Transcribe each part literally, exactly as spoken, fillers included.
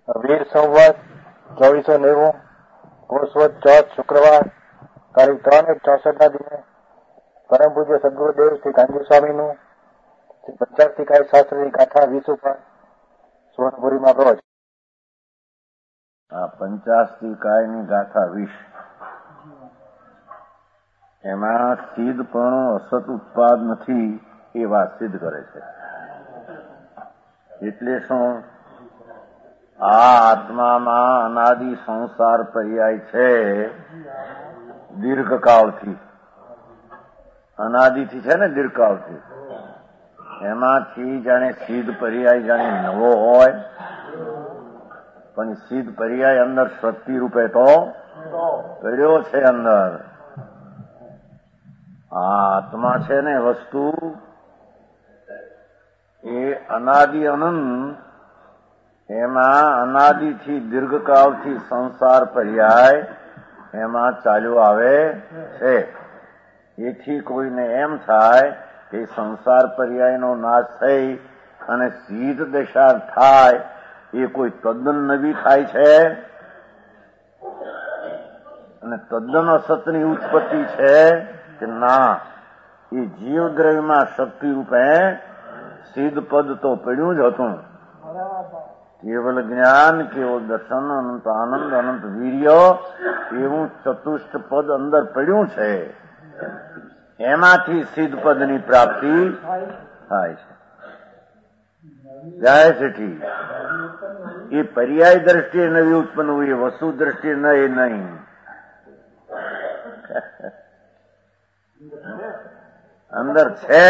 વીર સંવત ચોવીસો નેવું કોષવત ચોથ શુક્રવાર તારીખ ત્રણ એક ચોસઠ ના દિને પરમ પૂજ્ય સદગુરુદેવ શ્રી કાનજી સ્વામીનું પચાસથી કાય શાસ્ત્રની ગાથા વીસ ઉપર સુવર્ણપુરીમાં પ્રવચન. આ પંચાસથી કાયની ગાથા વીસ, એમાં સિદ્ધપણો અસત ઉત્પાદ નથી એ વાત સિદ્ધ કરે છે. એટલે શું? આ આત્મામાં અનાદિ સંસાર પર્યાય છે દીર્ઘકાળથી, અનાદિથી છે ને દીર્ઘકાળથી. એમાંથી જાણે સિદ્ધ પર્યાય જાણે નવો હોય, પણ સિદ્ધ પર્યાય અંદર શક્તિ રૂપે તો કર્યો છે. અંદર આ આત્મા છે ને વસ્તુ એ અનાદિ અનંત, એમાં અનાદિથી દીર્ઘકાળથી સંસાર પર્યાય એમાં ચાલ્યો આવે છે. એથી કોઈને એમ થાય કે સંસાર પર્યાયનો નાશ થઈ અને સિદ્ધ દશા થાય એ કોઈ તદ્દન નવી થાય છે અને તદ્દન અસતની ઉત્પત્તિ છે કે ના, એ જીવદ્રવ્યમાં શક્તિ રૂપે સિદ્ધ પદ તો પડ્યું જ હતું. કેવલ જ્ઞાન, કેવળ દર્શન, અનંત આનંદ, અનંત વીર્ય એવું ચતુષ્ટ પદ અંદર પડ્યું છે. એમાંથી સિદ્ધ પદની પ્રાપ્તિ થાય છે. જાય છે. એ પર્યાય દ્રષ્ટિએ નવી ઉત્પન્ન હોય, વસ્તુ દ્રષ્ટિએ ન એ નહીં. અંદર છે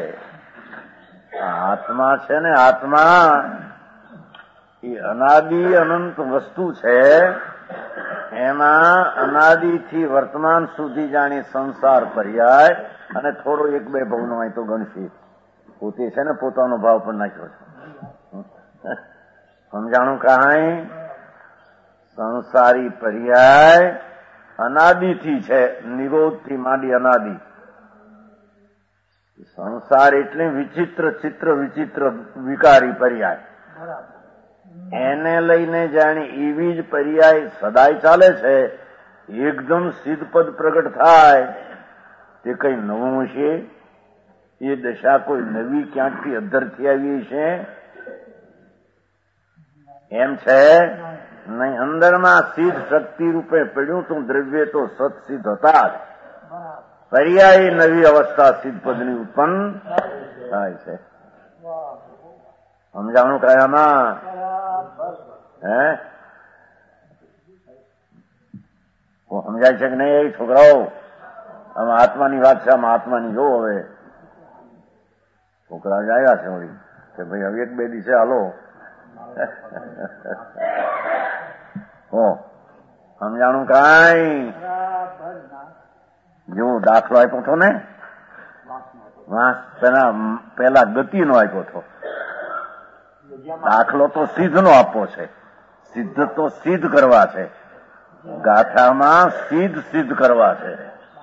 આત્મા છે ને, આત્મા એ અનાદિ અનંત વસ્તુ છે. એમાં અનાદિથી વર્તમાન સુધી જાણી સંસાર પર્યાય અને થોડો એક બે ભાવનો હોય તો ગણશી. પોતે છે ને પોતાનો ભાવ પણ નાખ્યો છે. સમજાણું કાંઈ? સંસારી પર્યાય અનાદિથી છે, નિરોધથી માંડી અનાદિ. સંસાર એટલે વિચિત્ર ચિત્ર વિચિત્ર વિકારી પર્યાય. એને લઈને જાણી એવી જ પર્યાય સદાય ચાલે છે. એકદમ સિદ્ધપદ પ્રગટ થાય તે કઈ નવું છે? એ દશા કોઈ નવી ક્યાંકથી અધરથી આવી છે એમ છે નહીં. અંદરમાં સિદ્ધ શક્તિ રૂપે પડ્યું તું દ્રવ્ય તો સત્સિદ્ધ હતા જ. પર્યાય નવી અવસ્થા સિદ્ધપદની ઉત્પન્ન થાય છે. સમજાવણું કયામાં હે સમજાય છે કે નહીં? એ છોકરાઓ આમાં આત્માની વાત છે, આમાં આત્માની જો હવે છોકરા જ આવ્યા છે વળી કે ભાઈ હવે એક બે દિવસે હાલો. હો સમજાણું કાંઈ? જો દાખલો આપ્યો હતો ને, વાંસ પેલા પેલા ગતિનો આપ્યો હતો. દાખલો તો સિદ્ધ નો આપવો છે, સિદ્ધ તો સિદ્ધ કરવા છે. ગાથામાં સિદ્ધ સિદ્ધ કરવા છે.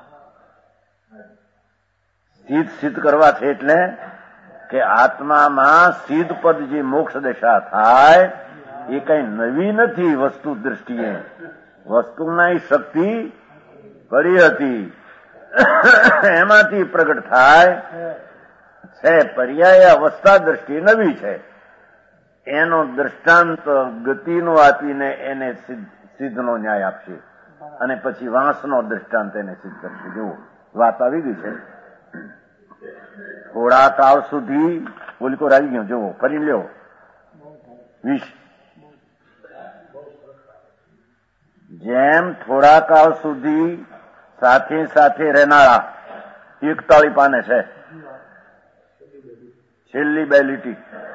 સિદ્ધ સિદ્ધ કરવા છે એટલે કે આત્મામાં સિદ્ધ પદ જે મોક્ષ દશા થાય એ કઈ નવી નથી. વસ્તુ દ્રષ્ટિએ વસ્તુના શક્તિ પડી હતી, એમાંથી પ્રગટ થાય છે. પર્યાય અવસ્થા દ્રષ્ટિ નવી છે. એનો દ્રષ્ટાંત ગતિનો આપીને એને સિદ્ધનો ન્યાય આપશે અને પછી વાંસનો દ્રષ્ટાંત એને સિદ્ધ કરશે. જુઓ વાત આવી ગઈ છે. થોડા કાળ સુધી ઓલિકોર આવી ગયો. જુઓ ફરી લ્યો. વીસ જેમ થોડા કાળ સુધી સાથે સાથે રહેનારા એકતાળી પાને છે. છેલ્લી બે લીટી.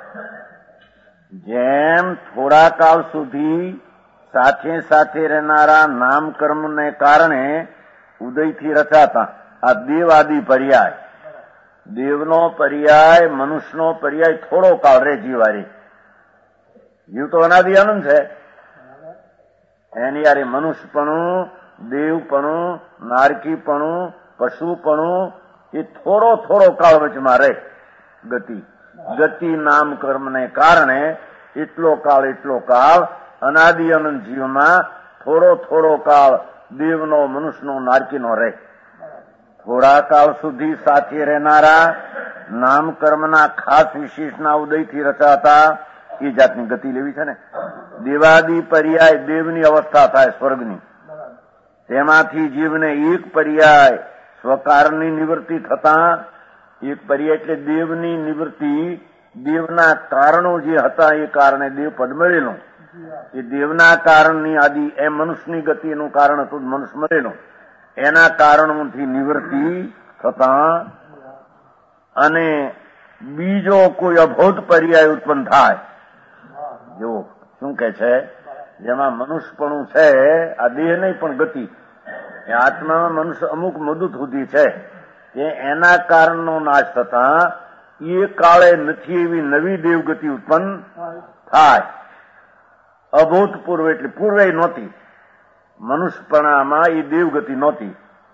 જેમ થોડા કાળ સુધી સાથે સાથે રહેનારા નામકર્મને કારણે ઉદયથી રચાતા આ દેવ આદિ પર્યાય, દેવનો પર્યાય મનુષ્યનો પર્યાય થોડો કાળ રે જીવારી. જીવ તો અનાદિ આનંદ છે. એની યારે મનુષ્યપણું, દેવપણું, નારકીપણું, પશુપણું એ થોડો થોડો કાળ વચમાં રહે. ગતિ ગતિ નામ કર્મને કારણે એટલો કાળ એટલો કાળ અનાદિ અનંત જીવમાં થોડો થોડો કાળ દેવનો, મનુષ્યનો, નારકીનો રહે. થોડા કાળ સુધી સાથે રહેનારા નામકર્મના ખાસ વિશેષના ઉદયથી રચાતા એ જાતની ગતિ લેવી છે ને. દેવાદિ પર્યાય દેવની અવસ્થા થાય સ્વર્ગની, તેમાંથી જીવને એક પર્યાય સ્વકારણની નિવૃત્તિ થતા, એક પર્યાય એટલે દેવની નિવૃત્તિ, દેવના કારણો જે હતા એ કારણે દેવ પદ મળેલું, એ દેવના કારણની આદિ એ મનુષ્યની ગતિનું કારણ હતું, મનુષ્ય મળેલું, એના કારણોથી નિવૃત્તિ થતા અને બીજો કોઈ અભૂત પર્યાય ઉત્પન્ન થાય. જો શું કે છે, જેમાં મનુષ્યપણું છે, આ દેહ નહીં પણ ગતિ, એ આત્મામાં મનુષ્ય અમુક મુદત સુધી છે કે એના કારણનો નાશ થતા એ કાળે નથી એવી નવી દેવગતિ ઉત્પન્ન થાય. અભૂતપૂર્વ એટલે પૂર્વે નહોતી, મનુષ્યપણામાં એ દેવગતિ નહોતી,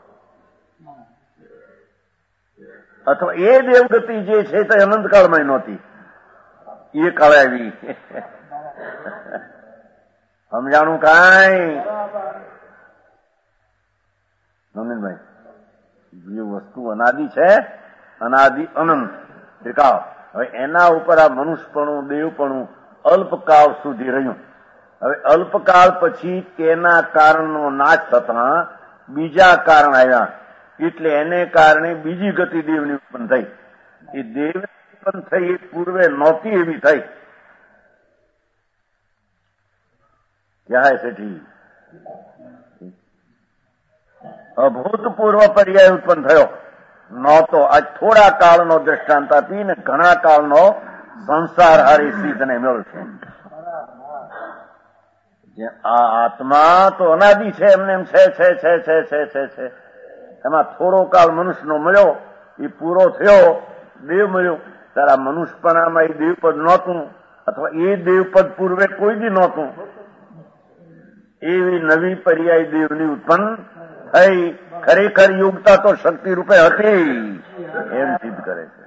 અથવા એ દેવગતિ જે છે તે અનંતકાળમાં નહોતી, એ કાળે આવી. સમજાણું કાંઈ નંદનભાઈ? જે વસ્તુ અનાદિ છે, અનાદિ અનંત ત્રિકાળ, હવે એના ઉપર આ મનુષ્યપણું, દેવપણું અલ્પકાળ સુધી રહ્યું. હવે અલ્પકાળ પછી તેના કારણનો નાશ થતા બીજા કારણ આવ્યા, એટલે એને કારણે બીજી ગતિ દેવની ઉત્પન્ન થઈ. એ દેવ ઉત્પન્ન થઈ એ પૂર્વે નહોતી એવી થઈ. ક્યાં છે ઠીક? અભૂતપૂર્વ પર્યાય ઉત્પન્ન થયો નહોતો. આજ થોડા કાળનો દ્રષ્ટાંત આપીને ઘણા કાળનો સંસાર હારી સિદ્ધને મેળવશે. આ આત્મા તો અનાદિ છે, એમને એમ છે છે છે છે છે છે છે એમાં થોડો કાળ મનુષ્યનો મળ્યો, એ પૂરો થયો, દેવ મળ્યો. તારા મનુષ્યપણામાં એ દેવપદ નહોતું, અથવા એ દેવપદ પૂર્વે કોઈ દી નહોતું, એવી નવી પર્યાય દેવની ઉત્પન્ન થઈ. ખરેખર યોગતા તો શક્તિ રૂપે હતી એમ સિદ્ધ કરે છે.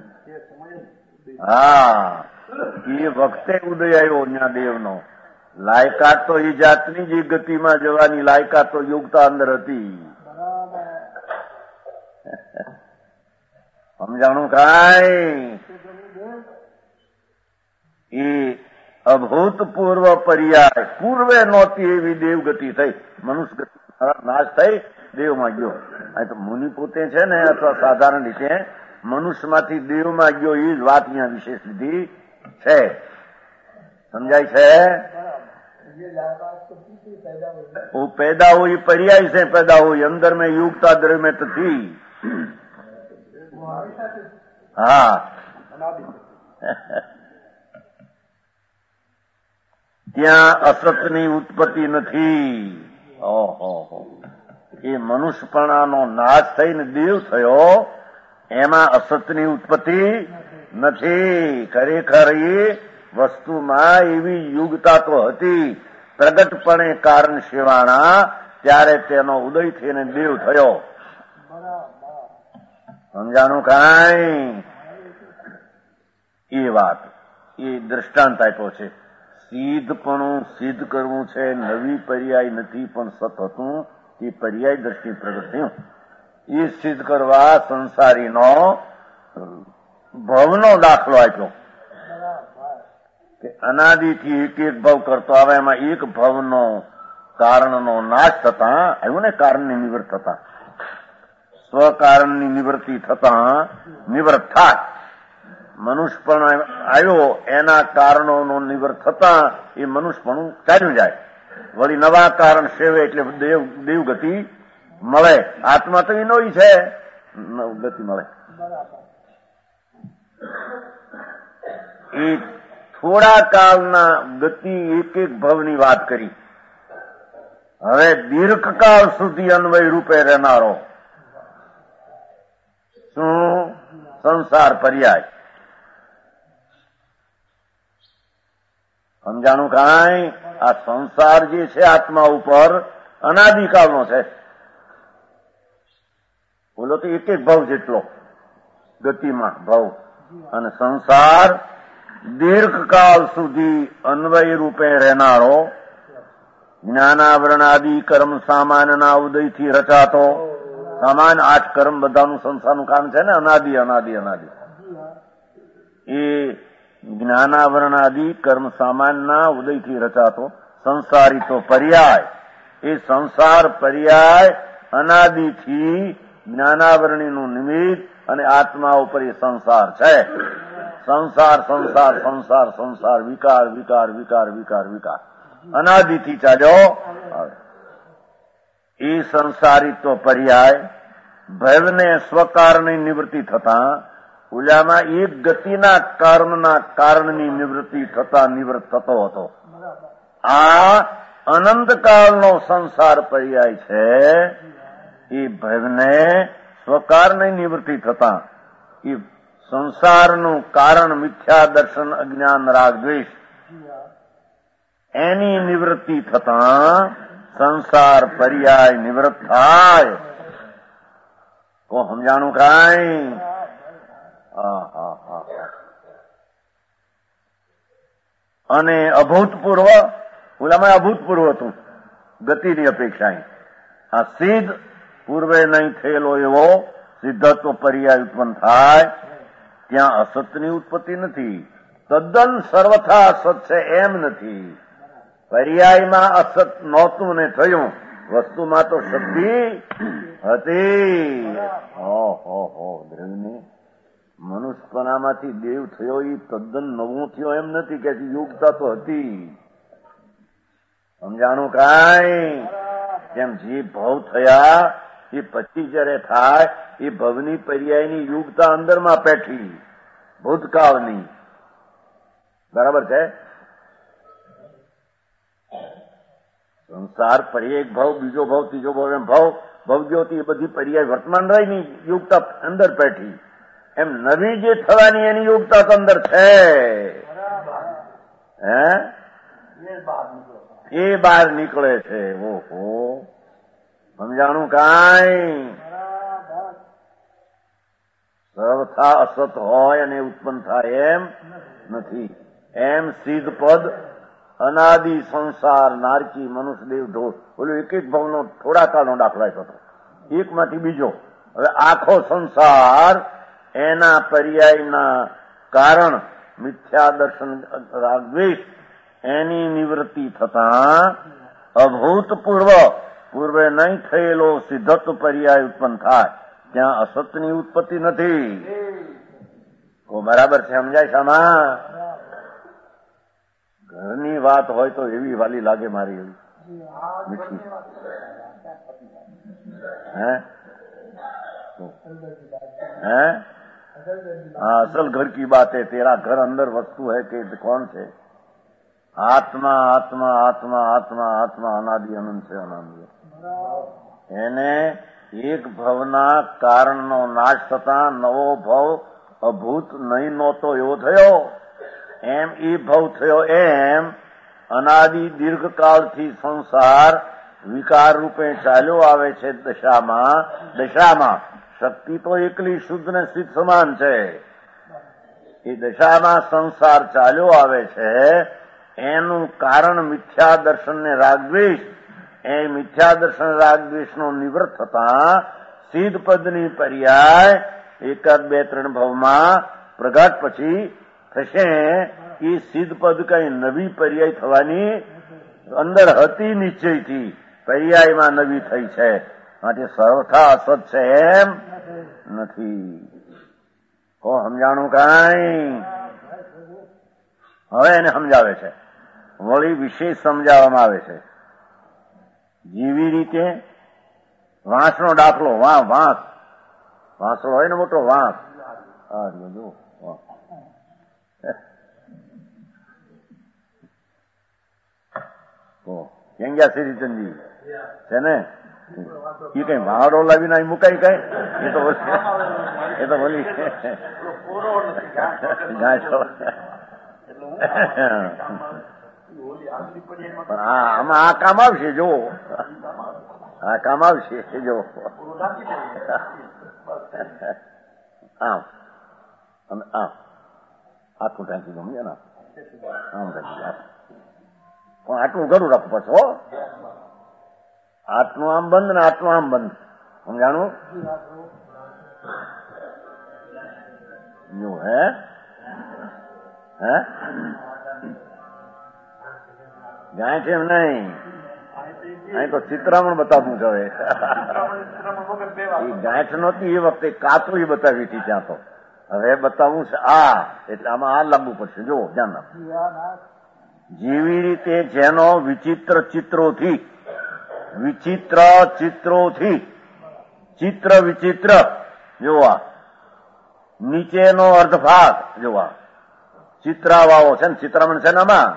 હા, એ વખતે ઉદય આવ્યો ત્યાં દેવનો. લાયકાત તો એ જાતની જ ગતિમાં જવાની લાયકાત તો યોગતા અંદર હતી. સમજાણું કાંઈ? એ અભૂતપૂર્વ પર્યાય પૂર્વે નહોતી એવી દેવગતિ થઈ, મનુષ્ય ગતિ નાશ થઈ, દેવમાં ગયો. આ તો મુનિ પોતે છે ને, અથવા સાધારણ રીતે મનુષ્યમાંથી દેવમાં ગયો, એ જ વાત અહીંયા વિશેષ લીધી છે. સમજાય છે? वो पैदा हुई पर्याय से पैदा हुई, अंदर में युगता द्रव्य थी. हाँ, ત્યાં અસતની ઉત્પત્તિ નથી. ઓહો, એ મનુષ્યપણાનો નાશ થઈને દેવ થયો, એમાં અસતની ઉત્પત્તિ નથી. ખરેખર એ વસ્તુમાં એવી યુગતા તો હતી, પ્રગટપણે કારણ સેવાના, ત્યારે તેનો ઉદય થઈને દેવ થયો. સમજાણું કાંઈ? એ વાત, એ દ્રષ્ટાંત આપ્યો છે. સિદ્ધપણું સિદ્ધ કરવું છે, નવી પર્યાય નથી પણ સત હતું, એ પર્યાય દ્રષ્ટિ પ્રગટ થયું. એ સિદ્ધ કરવા સંસારીનો ભવનો દાખલો આપ્યો કે અનાદિથી એક એક ભવ કરતો આવે, એમાં એક ભવનો કારણનો નાશ થતા આવ્યું ને, કારણની નિવૃત્ત થતા, સ્વકારણની નિવૃત્તિ થતા નિવૃત્ત થાય. મનુષ્યપણ આવ્યો, એના કારણોનો નિવૃત્ત થતા એ મનુષ્યપણું ચાલ્યું જાય. વળી નવા કારણ સેવે એટલે દેવ દેવગતિ મળે. આત્મા તો એનો છે, ગતિ મળે. એ થોડા કાળના ગતિ એક એક ભવની વાત કરી. હવે દીર્ઘકાળ સુધી અન્વય રૂપે રહેનારો શું? સંસાર પર્યાય. સમજાણું કાંઈ? આ સંસાર જે છે આત્મા ઉપર અનાદિકાળનો છે. બોલો તો એક એક ભવ જેટલો ગતિમાં ભવ, અને સંસાર દીર્ઘકાળ સુધી અન્વય રૂપે રહેનારો જ્ઞાનાવરણાદિ કર્મ સામાનના ઉદયથી રચાતો. સામાન આઠ કર્મ બધાનું સંસારનું કામ છે ને, અનાદિ અનાદિ અનાદિ. એ જ્ઞાનાવરણાદિ કર્મ સામાનના ઉદયથી રચાતો સંસારી તો પર્યાય. એ સંસાર પર્યાય અનાદિથી જ્ઞાનાવરણીનું નિમિત્ત અને આત્મા ઉપર એ સંસાર છે. સંસાર સંસાર સંસાર સંસાર વિકાર વિકાર વિકાર વિકાર વિકાર અનાદિથી ચાલ્યો. એ સંસારિત્વ પર્યાય ભયને સ્વકારની નિવૃત્તિ થતા ઓલામાં એક ગતિના કર્મના કારણની નિવૃત્તિ થતા નિવૃત્ત થતો હતો. આ અનંતકાળનો સંસાર પર્યાય છે. એ ભયને સ્વકારની નિવૃત્તિ થતા એ સંસારનું કારણ મિથ્યા દર્શન અજ્ઞાન રાગ દ્વેષ એની નિવૃત્તિ થતા સંસાર પર્યાય નિવૃત્ત થાય. કો સમજાણું કાંઈ? અને અભૂતપૂર્વ ઓલામાં અભૂતપૂર્વ હતું ગતિની અપેક્ષા. આ સિદ્ધ પૂર્વે નહીં થયેલો એવો સિદ્ધત્વ પર્યાય ઉત્પન્ન થાય. ત્યાં અસતની ઉત્પત્તિ નથી. તદ્દન સર્વથા અસત છે એમ નથી. પર્યાયમાં અસત નહોતું ને થયું. વસ્તુમાં તો શક્તિ હતી. ઓહો દ્રવ્યની મનુષ્યપણામાંથી દેવ થયો એ તદ્દન નવું થયો એમ નથી કે યુગતા તો હતી. સમજાણું કાંઈ? જેમ જે ભવ થયા એ પછી જયારે થાય એ ભવની પર્યાયની યુગતા અંદરમાં પેઠી ભૂતકાળની. બરાબર છે? સંસાર પર્યાય એક ભાવ, બીજો ભાવ, ત્રીજો ભાવ, એમ ભાવ ભવજ્યોતિ એ બધી પર્યાય વર્તમાન રહીની યુગતા અંદર પેઠી. એમ નવી જે થવાની એની યુગતા તો અંદર છે. હે એ બહાર નીકળે છે. ઓહો સમજાણું કાંઈ? સર્વથા અસત હોય અને ઉત્પન્ન થાય એમ નથી. એમ સિદ્ધ પદ અનાદિ સંસાર નારકી મનુષ્ય દેવ ઢોર બોલ્યું એક એક ભાવનો થોડા કાળનો દાખલા હતો. એકમાંથી બીજો. હવે આખો સંસાર એના પર્યાયના કારણ મિથ્યા દર્શન રાગદ્વેષ એની નિવૃત્તિ થતા અભૂતપૂર્વ પૂર્વે નહીં થયેલો સિદ્ધત્વ પર્યાય ઉત્પન્ન થાય. ત્યાં અસતની ઉત્પત્તિ નથી. તો બરાબર છે? સમજાય સામા? ઘરની વાત હોય તો એવી વાલી લાગે મારી એવી મીઠી. હે હે हाँ असल घर की बात है. तेरा घर अंदर वस्तु है कि कौन છે? આત્મા આત્મા આત્મા આત્મા આત્મા અનાદિ અનંત છે. અનાદિ એને એક ભવના કારણનો નાશ થતા નવો ભવ અભૂત નહીં નહોતો એવો થયો. એમ એ ભવ થયો. એમ અનાદિ દીર્ઘકાળથી સંસાર વિકાર રૂપે ચાલ્યો આવે છે. દશામાં દશામાં શક્તિ તો એકલી શુદ્ધ ને સિદ્ધ સમાન છે. એ દશામાં સંસાર ચાલ્યો આવે છે. એનું કારણ મિથ્યા દર્શન ને રાગદ્વેષ. એ મિથ્યા દર્શન રાગદ્વેષનો નિવૃત્ત થતા સિદ્ધ પદની પર્યાય એકાદ બે ત્રણ ભાવમાં પ્રગટ પછી થશે. એ સિદ્ધ પદ કઈ નવી પર્યાય થવાની અંદર હતી નિશ્ચયથી. પર્યાયમાં નવી થઈ છે. માટે સર્વથા અસત છે એમ નથી. કો સમજાણું કાંઈ? હવે એને સમજાવે છે. વળી વિશેષ સમજાવવામાં આવે છે. જેવી રીતે વાંસનો દાખલો. વાં વાંસ વાંસળો હોય ને મોટો વાંસ. હા જો કેમ ગયા શ્રીચંદજી છે ને? એ કઈ ભાડો લાવીને અહીં મુકાય કઈ? એ તો એ તો બોલી આમાં આ કામ આવશે. જો આ કામ આવશે. જો આમ અને આમ આખું ટાંકી ગમે ને આમ ટાંકી પણ આટલું ઘરું રાખવું પડશે હો. આટલું આમ બંધ ને આટલું આમ બંધ, સમજાણું? જો હે હે ગાંઠ એમ નહીં, અહીં તો ચિત્રામણ બતાવવું છે. હવે ગાંઠ નહોતી એ વખતે કાચું બતાવી હતી ત્યાં તો. હવે બતાવવું છે આ, એટલે આમાં આ લાગુ પડશે. જો ધ્યાન રાખો. જેવી રીતે જેનો વિચિત્ર ચિત્રોથી વિચિત્ર ચિત્રોથી ચિત્ર વિચિત્ર જોવા, નીચેનો અર્ધ ભાગ જોવા, ચિત્રાવાળો છે ને ચિત્રામણ છે ને આમાં.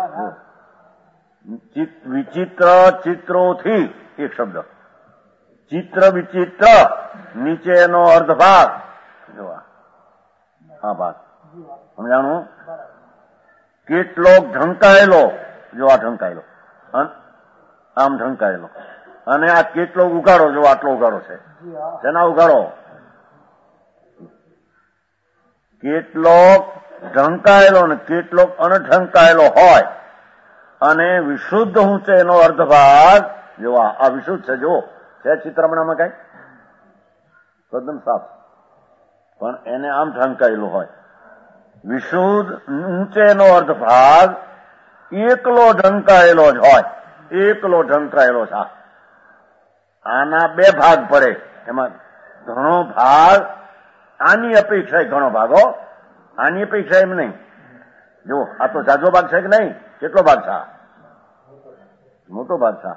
વિચિત્ર ચિત્રોથી એક શબ્દ, ચિત્ર વિચિત્ર નીચેનો અર્ધ ભાગ જોવા, આ ભાગ સમજાણું? કેટલોક ઢંકાયેલો, જો આ ઢંકાયેલો, આમ ઢંકાયેલો, અને આ કેટલો ઉગાડો, જો આટલો ઉગાડો છે. શેના ઉગાડો? કેટલોક ઢંકાયેલો ને કેટલોક અણઢંકાયેલો હોય, અને વિશુદ્ધ ઊંચે એનો અર્ધ ભાગ જોવા, આ વિશુદ્ધ છે. જો છે ચિત્રમણામાં કઈ એકદમ સાફ, પણ એને આમ ઢંકાયેલો હોય. વિશુદ્ધ ઊંચેનો અર્ધ ભાગ એકલો ઢંકાયેલો જ હોય, એકલો ઢંકાયેલો છે. આના બે ભાગ પડે, એમાં ઘણો ભાગ આની અપેક્ષા ઘણો ભાગ હો, આની અપેક્ષા એમ નહીં. જો આ તો જાજો ભાગ છે કે નહીં? કેટલો ભાગ છે? મોટો ભાગ છે.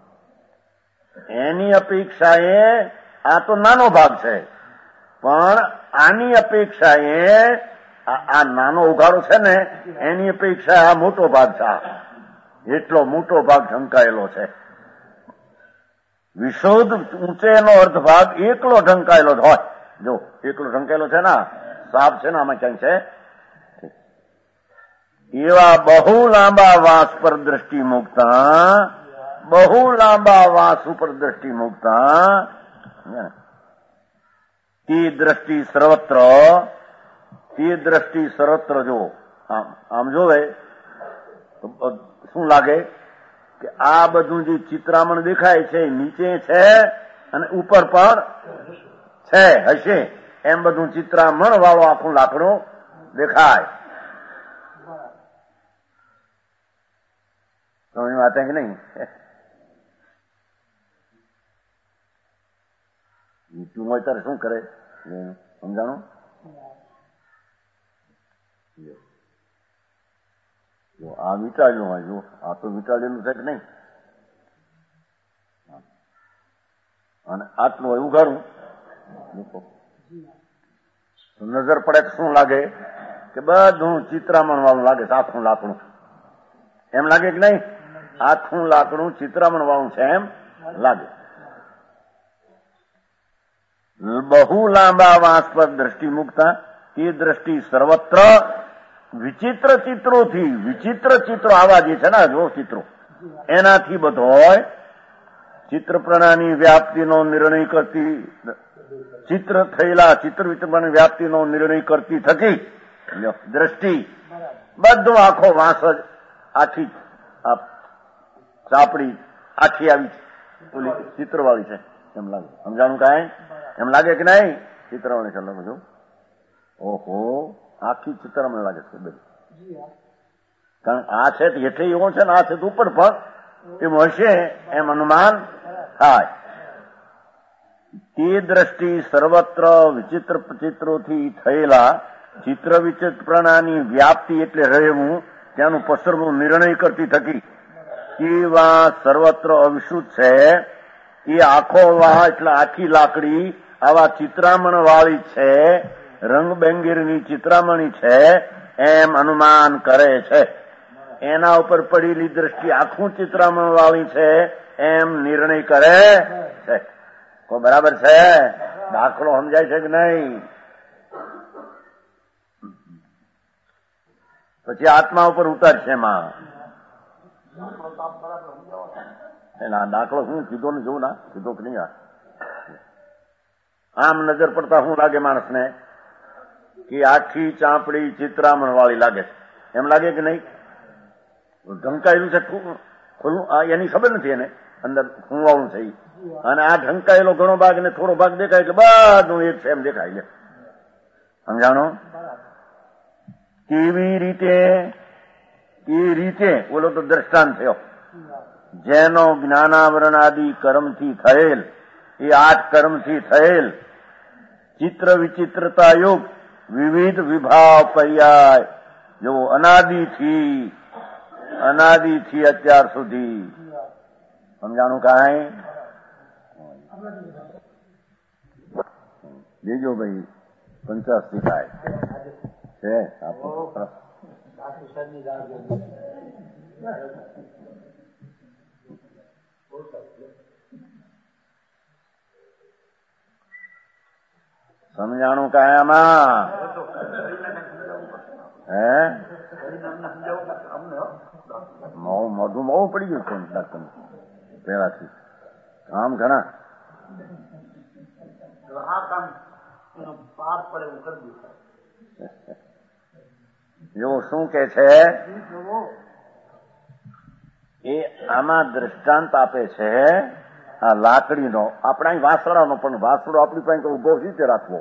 એની અપેક્ષા એ આ તો નાનો ભાગ છે, પણ આની અપેક્ષા એ આ નાનો ઉઘાડો છે ને એની અપેક્ષા આ મોટો ભાગ છે. એટલો મોટો ભાગ ઢંકાયેલો છે. વિશુદ્ધ ઊંચેનો અર્ધ ભાગ એકલો ઢંકાયેલો જ હોય. જો એકલો ઢંકાયેલો છે ને, સાપ છે ને આમાં ક્યાંક છે. એવા બહુ લાંબા વાસ પર દ્રષ્ટિ મૂકતા, બહુ લાંબા વાસ ઉપર દ્રષ્ટિ મૂકતા, તે દ્રષ્ટિ સર્વત્ર, તે દ્રષ્ટિ સર્વત્ર જો આમ આમ જોવે તો શું લાગે કે આ બધું જે ચિત્રામણ દેખાય છે નીચે છે અને ઉપર પણ છે, હશે એમ બધું ચિત્રામણ વાળો આખું લાકડું દેખાય. સમજ વાત કે નહીં? તું હોય ત્યારે શું કરે સમજાણું? જો આ વિચારેલું હોય, જો આ તો વિચારેલું છે કે નહીં, અને આટલું હોય ઉઘાડું નજર પડે શું લાગે કે બધું ચિત્રામણ વાળું લાગે છે. આખું લાકડું એમ લાગે કે નહીં? આખું લાકડું ચિત્રામણ વાળું છે એમ લાગે. બહુ લાંબા વાંસ પર દ્રષ્ટિ મૂકતા તે દ્રષ્ટિ સર્વત્ર વિચિત્ર ચિત્રોથી, વિચિત્ર ચિત્રો આવા જે છે ને જો ચિત્રો, એનાથી બધો ચિત્ર પ્રણાની વ્યાપ્તિનો નિર્ણય કરતી, ચિત્ર થયેલા ચિત્ર વિતરણની વ્યાપ્તિનો નિર્ણય કરતી થકી દ્રષ્ટિ બધો આખો વાંસ જ આખી આ ચાપડી આખી આવી ઓલી ચિત્રવાળી છે એમ લાગે. સમજાણું કાંઈ? એમ લાગે કે નહીં? ચિત્રવાળી છે બધું. ઓહો, આખી ચિત્રમાં લાગે છે બધું. કારણ આ છે હેઠે એવો છે ને આ છે ઉપર પણ એમ હશે એમ અનુમાન થાય. તે દ્રષ્ટિ સર્વત્ર વિચિત્ર ચિત્રોથી થયેલા ચિત્ર વિચિત્રણાની વ્યાપ્તિ એટલે રહેવું, ત્યાંનું પસરવું નિર્ણય કરતી થકી કે વા સર્વત્ર અવિશુદ્ધ છે. એ આખો વાહ એટલે આખી લાકડી આવા ચિત્રામણ વાળી છે, રંગબેંગીરની ચિત્રામણી છે એમ અનુમાન કરે છે. એના ઉપર પડેલી દ્રષ્ટિ આખું ચિત્રામણ વાળી છે એમ નિર્ણય કરે છે. કોઈ બરાબર છે? દાખલો સમજાય છે કે નહીં? પછી આત્મા ઉપર ઉતારશે એમાં. એના દાખલો શું સીધો ને જોવું ના સીધો કે નહીં? આમ નજર પડતા શું લાગે માણસને કે આખી ચાંપડી ચિત્રામણ વાળી લાગે છે એમ લાગે કે નહીં? ઢંકાયેલું છે ખુલ્લું, એની ખબર નથી એને અંદર ખૂંવાળું છે. અને આ ઢંકાયેલો ઘણો ભાગ ને થોડો ભાગ દેખાય એટલે બધું એક છે એમ દેખાય છે. સમજાણો? કેવી રીતે? એ રીતે બોલો તો દ્રષ્ટાંત થયો. જેનો જ્ઞાનાવરણ આદિ કર્મથી થયેલ, એ આઠ કર્મથી થયેલ ચિત્ર વિચિત્રતા યુગ વિવિધ વિભાવ પર્યાય, જો અનાદિથી અનાદિથી અત્યાર સુધી. સમજાણું કાંઈ? લેજો ભાઈ, પંચાસી થાય છે. સમજાણું કાંઈ આમાં? હે મોઢું બહુ પડી ગયું છે ડાક્ટર પેલાથી. આમ ઘણા જો શું કે છે એ આમાં દ્રષ્ટાંત આપે છે આ લાકડીનો. આપણે અહીં વાસણાનો, પણ વાસણો આપણી પાસે ઉભો રીતે રાખવો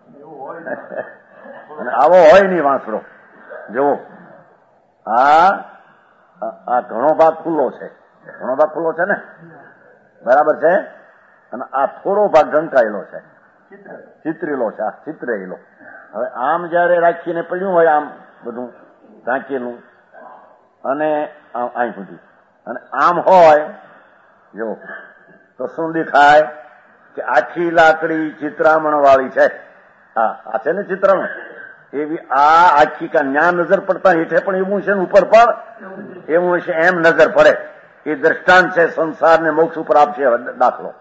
અને આવો હોય નહીં વાસણો. જો આ આ ઘણો ભાગ ખુલ્લો છે, ઘણો ભાગ ખુલ્લો છે ને, બરાબર છે. અને આ થોડો ભાગ ઢંકાયેલો છે, ચિત્રેલો છે, આ ચિત્રેલો. હવે આમ જયારે રાખીને પડ્યું હોય આમ બધું ઢાંકેલું અને અહીં સુધી, અને આમ હોય જો તો શું દેખાય કે આખી લાકડી ચિત્રામણ વાળી છે. હા, આ છે ને ચિત્રામણ એવી. આ આખી કા ન્યા નજર પડતા હેઠે પણ એવું છે, ઉપર પણ એવું છે, એમ નજર પડે. એ દ્રષ્ટાંત છે સંસારને મોક્ષ ઉપર આપશે દાખલો.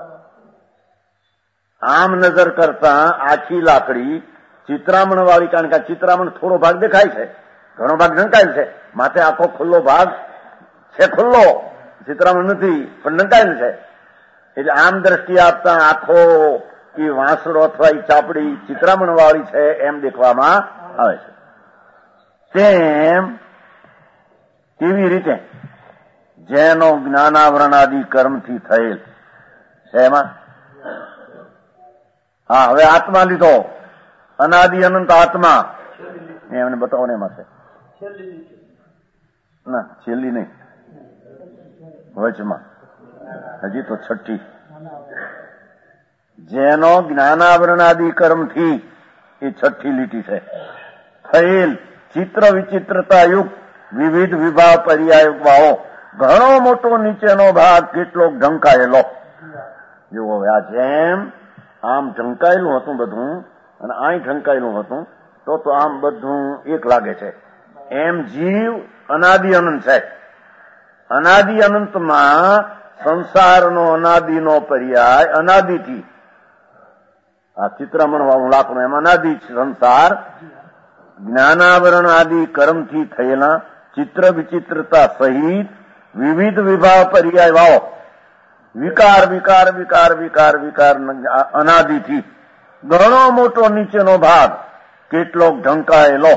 આમ નજર કરતા આખી લાકડી ચિત્રામણ વાળી, કારણ કે ચિત્રામણ થોડો ભાગ દેખાય છે, ઘણો ભાગ ઢંકાયેલ છે, માટે આખો ખુલ્લો ભાગ છે, ખુલ્લો ચિત્રામણ નથી પણ ઢંકાયેલ છે. એટલે આમ દ્રષ્ટિ આપતા આખો એ વાંસળો અથવા એ ચાપડી ચિત્રામણ વાળી છે એમ દેખવામાં આવે છે. તેમ કેવી રીતે? જેનો જ્ઞાનાવરણાદિ કર્મથી થયેલ છે એમાં. હા, હવે આત્મા લીધો, અનાદિ અનંત આત્મા. એમને બતાવો ને એમાં છે ના, છેલ્લી નહીં, વચમાં હજી તો છઠ્ઠી. જેનો જ્ઞાનાવરણાદિ કર્મથી, એ છઠ્ઠી લીટી છે, થયેલ ચિત્ર વિચિત્રતા યુક્ત વિવિધ વિભાવ પર્યાય ભાવો, ઘણો મોટો નીચેનો ભાગ કેટલોક ઢંકાયેલો. જુઓ હવે આ જેમ આમ ઢંકાયેલું હતું બધું અને અહીં ઢંકાયેલું હતું તો તો આમ બધું એક લાગે છે. એમ જીવ અનાદિ અનંત છે. અનાદિ અનંતમાં સંસારનો અનાદિનો પર્યાય અનાદિથી, આ ચિત્રામણ વાળું લાકડું એમ અનાદિ સંસાર જ્ઞાનાવરણ આદિ કર્મથી થયેલા ચિત્ર વિચિત્રતા સહિત વિવિધ વિભાવ પર્યાય વાવો, વિકાર વિકાર વિકાર વિકાર વિકાર અનાદિથી ઘણો મોટો નીચેનો ભાગ કેટલોક ઢંકાયેલો.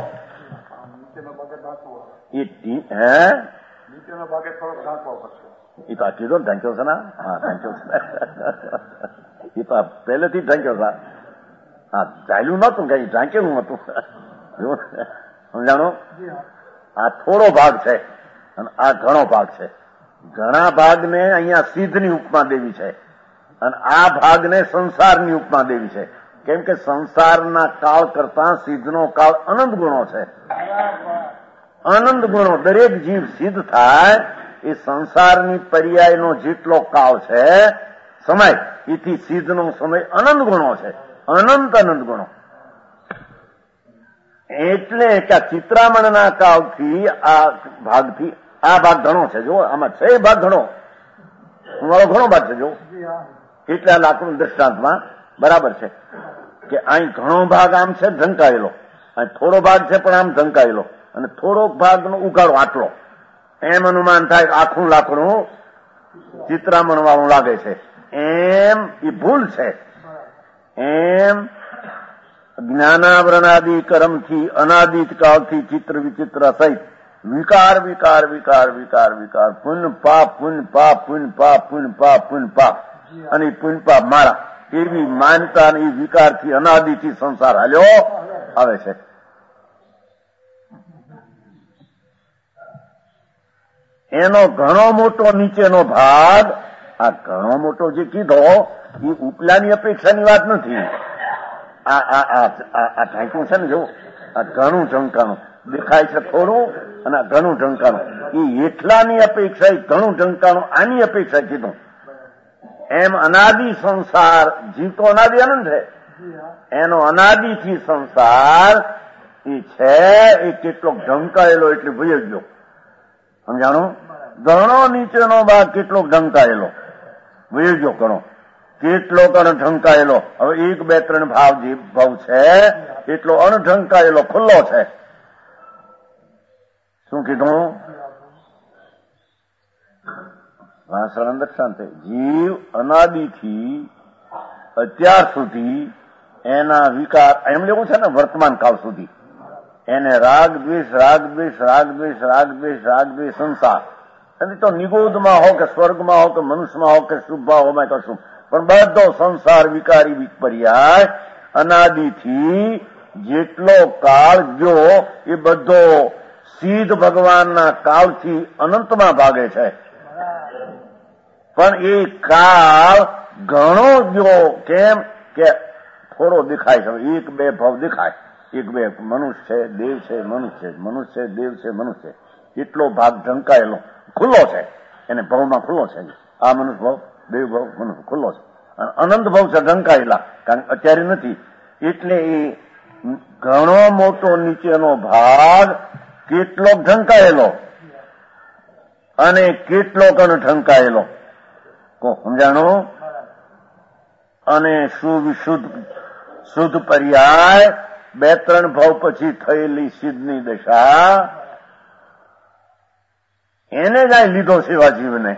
હે નીચેનો ભાગે થોડોક ઢાંકવો પડશે. એ તો કીધો ને ઢાંક્યો છે ને. હા, ઢાંક્યો છે. એ તો પહેલેથી ઢાંક્યો છે. હા, ચાલ્યું નતું કઈ, ઢાંકેલું હતું. સમજાણો? આ થોડો ભાગ છે અને આ ઘણો ભાગ છે. ઘણા ભાગને અહીંયા સિદ્ધની ઉપમા દેવી છે અને આ ભાગને સંસારની ઉપમા દેવી છે. કેમ કે સંસારના કાળ કરતા સિદ્ધનો કાળ અનંત ગુણો છે. અનંત ગુણો દરેક જીવ સિદ્ધ થાય એ સંસારની પર્યાયનો જેટલો કાળ છે સમય, એથી સિદ્ધનો સમય અનંત ગુણો છે. અનંત અનંત ગુણો. એટલે કે આ ચિત્રામણના કાળથી આ ભાગથી આ ભાગ ઘણો છે. જો આમાં છે ભાગ ઘણો, મારો ઘણો ભાગ છે. જો એટલે આ લાકડું દ્રષ્ટાંતમાં બરાબર છે કે અહીં ઘણો ભાગ આમ છે ઢંકાયેલો, અહીં થોડો ભાગ છે પણ આમ ઢંકાયેલો, અને થોડોક ભાગનો ઉગાડો આટલો, એમ અનુમાન થાય આખું લાકડું ચિત્રામણ વાળું લાગે છે. એમ એ ભૂલ છે. એમ જ્ઞાનાવરણાદિ કર્મથી અનાદિત કાળથી ચિત્ર વિચિત્ર સહિત વિકાર વિકાર વિકાર વિકાર વિકાર પુન પાપ પુન પાપ પુન પાપ પુન પાપ પુન પાપ અને પુન પાપ મારા એવી માનતા અને એ વિકારથી અનાદિથી સંસાર હાલ્યો આવે છે. એનો ઘણો મોટો નીચેનો ભાગ, આ ઘણો મોટો જે કીધો એ ઉપલાની અપેક્ષાની વાત નથી. આ આ આ ઢાંક્યું છે ને, જો આ ઘણું ઢંકાણું દેખાય છે થોડું, અને આ ઘણું ઢંકાણું એ હેઠલાની અપેક્ષા, ઘણું ઢંકાણું આની અપેક્ષા કીધું. એમ અનાદિ સંસાર, જીવ તો અનાદિ આનંદ છે, એનો અનાદિથી સંસાર એ છે એ કેટલોક ઢંકાયેલો એટલે ભય ગયો. સમજાણું? ઘણો નીચેનો ભાગ કેટલોક ઢંકાયેલો ભય ગયો, ઘણો કેટલો અણઢંકાયેલો. હવે એક બે ત્રણ ભાવ જે ભાવ છે એટલો અણઢંકાયેલો ખુલ્લો છે. શું કીધું? ભાષણ દર્શાન છે. જીવ અનાદિથી અત્યાર સુધી એના વિકાર, એમ લેવું છે ને વર્તમાન કાળ સુધી, એને રાગ દ્વેષ રાગ દ્વેષ રાગ દ્વેષ રાગ દ્વેષ રાગ દ્વેષ સંસાર, અને તો નિગોદમાં હો કે સ્વર્ગમાં હો કે મનુષ્યમાં હો કે શુભભાવોમાં કે શુભ, પણ બધો સંસાર વિકારી વિપર્યાય અનાદિથી જેટલો કાળ ગયો એ બધો સીધ ભગવાનના કાળથી અનંતમાં ભાગે છે. પણ એ કાળ ઘણો ગયો. કેમ કે થોડો દેખાય છે, એક બે ભાવ દેખાય, એક બે મનુષ્ય છે દેવ છે મનુષ્ય છે મનુષ્ય દેવ છે મનુષ્ય, એટલો ભાગ ઢંકાયેલો ખુલ્લો છે, એને ભાવમાં ખુલ્લો છે. આ મનુષ્ય ભાવ, દેવ ભાવ, મનુષ્ય ખુલ્લો છે. અનંત ભાવ છે ઢંકાયેલા, કારણ અત્યારે નથી. એટલે એ ઘણો મોટો નીચેનો ભાગ કેટલોક ઢંકાયેલો અને કેટલોક અણઢંકાયેલો, કો સમજાણું? અને શુભ શુદ્ધ પર્યાય બે ત્રણ ભાવ પછી થયેલી સિદ્ધની દશા, એને જ લીધો શિવાજીવને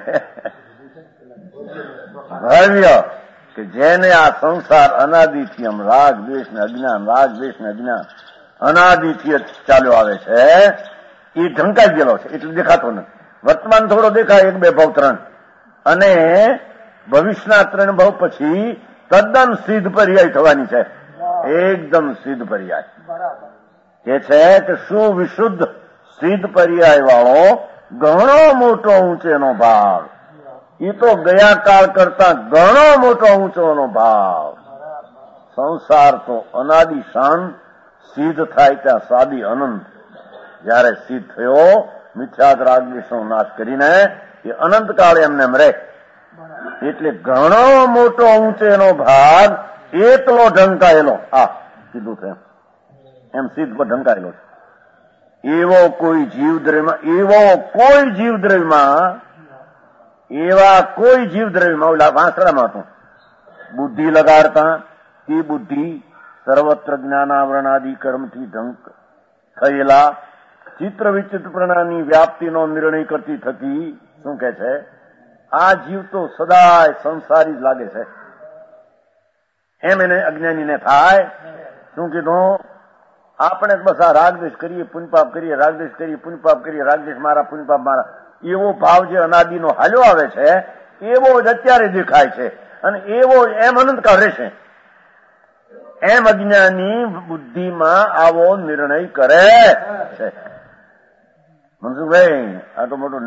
ભવ્ય, કે જેને આ સંસાર અનાદિથી આમ રાગ દ્વેષ ને અજ્ઞાન, રાગ દ્વેષ ને અજ્ઞાન અનાદિથી ચાલ્યો આવે છે, એ ઢંકાઈ ગયેલો છે એટલે દેખાતો નથી. વર્તમાન થોડો દેખાય, એક બે ભાવ ત્રણ, અને ભવિષ્યના ત્રણ ભાવ પછી તદ્દન સિદ્ધ પર્યાય થવાની છે, એકદમ સિદ્ધ પર્યાય. કે છે કે શું વિશુદ્ધ સિદ્ધ પર્યાય વાળો ઘણો મોટો ઊંચેનો ભાવ, એ તો ગયા કાળ કરતા ઘણો મોટો ઊંચોનો ભાવ. સંસાર તો અનાદિ શાંત, સિદ્ધ થાય ત્યાં સાદી અનંત. જયારે સિદ્ધ થયો મિથ્યાદ રાગ દ્વેષનો નાશ કરીને એ અનંત કાળ એમને એમ રહે. એટલે ઘણો મોટો ઊંચેનો ભાગ એકલો ઢંકાયેલો, આ કીધું છે એમ સિદ્ધ પર ઢંકાયેલો છે. એવો કોઈ જીવદ્રવ્યમાં, એવો કોઈ જીવદ્રવ્યમાં, એવા કોઈ જીવદ્રવ્યમાં, ઓલા વાંસળામાં હતું, બુદ્ધિ લગાડતા તે બુદ્ધિ સર્વત્ર જ્ઞાનાવરણાદિ કર્મથી ઢંક થયેલા ચિત્ર વિચિત્રપણાની વ્યાપ્તિનો નિર્ણય કરતી થતી, શું કે છે, આ જીવ તો સદાય સંસારી જ લાગે છે, એમ એને અજ્ઞાનીને થાય. શું કીધું? આપણે બસ આ રાગદ્વેષ કરીએ, પુણ્યપાપ કરીએ, રાગદ્વેષ કરીએ, પુણ્યપાપ કરીએ, રાગદ્વેષ મારા, પુણ્યપાપ મારા, એવો ભાવ જે અનાદિનો હાલ્યો આવે છે એવો જ અત્યારે દેખાય છે, અને એવો જ એમ અનંતકાળ રહેશે. એમ અજ્ઞાની બુદ્ધિમાં આવો નિર્ણય કરે છે. મનસુખભાઈ, આ તો મોટો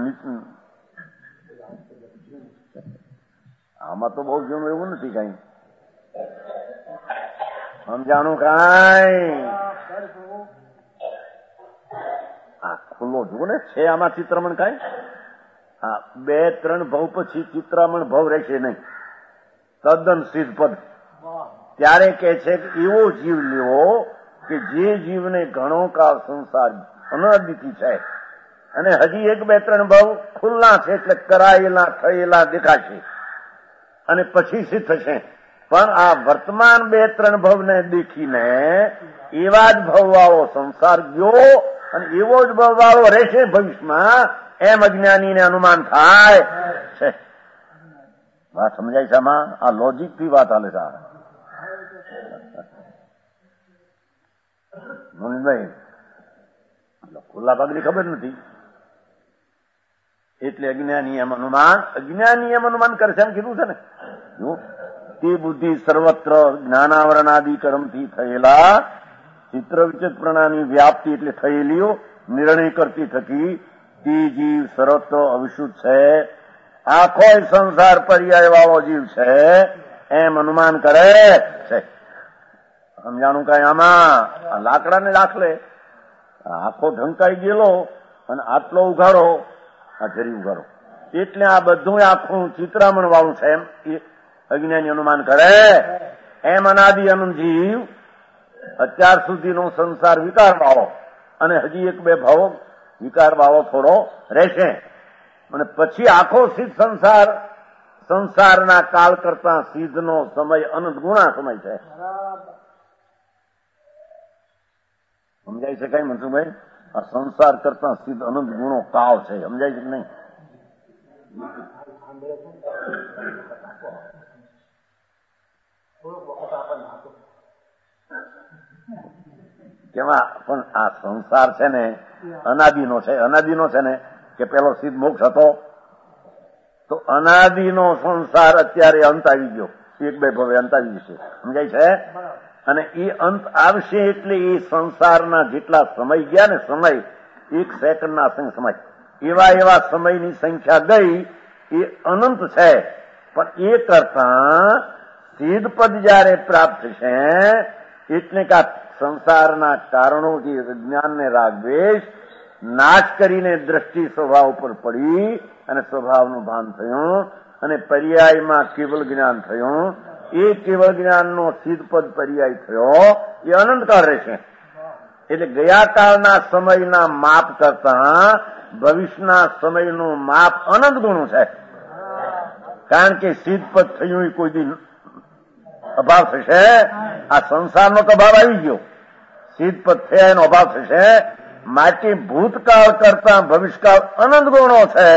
આમાં તો બહુ જૂનું એવું નથી કઈ સમજાણું કઈ. આ ખુલ્લો જુઓ ને છે આમાં ચિત્રમણ કઈ. હા, બે ત્રણ ભાવ પછી ચિત્રામણ ભાવ રહેશે નહીં, તદ્દન સિદ્ધ પદ. ત્યારે કે છે કે એવો જીવ લેવો કે જે જીવને ઘણો કાળ સંસાર અનાદિથી છે, અને હજી એક બે ત્રણ ભાવ ખુલ્લા છે એટલે કરાયેલા થયેલા દેખાશે, અને પછી સિદ્ધ થશે. પણ આ વર્તમાન બે ત્રણ ભાવને દેખીને એવા જ ભાવવાળો સંસાર ગયો અને એવો જ ભાવવાળો રહેશે ભવિષ્યમાં, એમ અજ્ઞાનીને અનુમાન થાય છે. વાત સમજાય છે આમાં? આ લોજિક થી વાત હાલે છે. મોહનભાઈ, ખુલ્લા ભાગની ખબર નથી. એટલે અજ્ઞાની એમ અનુમાન અજ્ઞાની એમ અનુમાન કરે છે એમ કીધું છે ને. તે બુદ્ધિ સર્વત્ર જ્ઞાનાવરણાદિ કર્મથી થયેલા ચિત્ર વિચિત્રણાની વ્યાપ્તિ એટલે થયેલીઓ નિર્ણય કરતી થકી તે જીવ સર્વત્ર અવિશુદ્ધ છે, આખો સંસાર પર્યાય વાળો જીવ છે એમ અનુમાન કરે છે. સમજાણું કઈ આમાં લાકડાને દાખલે આખો ઢંકાઈ ગયેલો અને આટલો ઉઘાડો આ જરી ઉઘાડો એટલે આ બધું આખું ચિત્રામણ વાળું છે એમ અજ્ઞાની અનુમાન કરે. એમ અનાદિ અનંત જીવ અત્યાર સુધીનો સંસાર વિકાર વાળો અને હજી એક બે ભાવો વિકાર વાળો થોડો રહેશે અને પછી આખો સિદ્ધ સંસાર સંસારના કાળ કરતા સિદ્ધનો સમય અનંત ગુણા સમય છે. સમજાય છે કઈ મનસુખભાઈ? આ સંસાર કરતા સિદ્ધ અનંત ગુણો કાળ છે. સમજાય છે કે નહીં? કેમાં પણ આ સંસાર છે ને અનાદિનો છે. અનાદિનો છે ને કે પેલો સિદ્ધ મોક્ષ હતો તો અનાદિનો સંસાર અત્યારે અંત આવી ગયો. એક બે ભવે અંત આવી જશે. સમજાય છે? અને એ અંત આવશે એટલે એ સંસારના જેટલા સમય ગયા ને સમય એક સેકન્ડના સમય એવા એવા સમયની સંખ્યા ગઈ એ અનંત છે. પણ એ કરતા સિદ્ધ પદ જયારે પ્રાપ્ત થશે એટલે કે આ સંસારના કારણો જે વિજ્ઞાનને રાગદ્વેષ નાશ કરીને દ્રષ્ટિ સ્વભાવ ઉપર પડી અને સ્વભાવનું ભાન થયું અને પર્યાયમાં કેવલ જ્ઞાન થયું. એ કેવળ જ્ઞાનનો સિદ્ધ પદ પર્યાય થયો એ અનંતકાળ રહેશે. એટલે ગયા કાળના સમયના માપ કરતા ભવિષ્યના સમયનું માપ અનંત ગુણું છે. કારણ કે સિદ્ધ પદ થયું એ કોઈ દી અભાવ થશે. આ સંસારનો તો અભાવ આવી ગયો, સિદ્ધ પદ થયા એનો અભાવ થશે. માટે ભૂતકાળ કરતા ભવિષ્યકાળ અનંત ગુણો છે.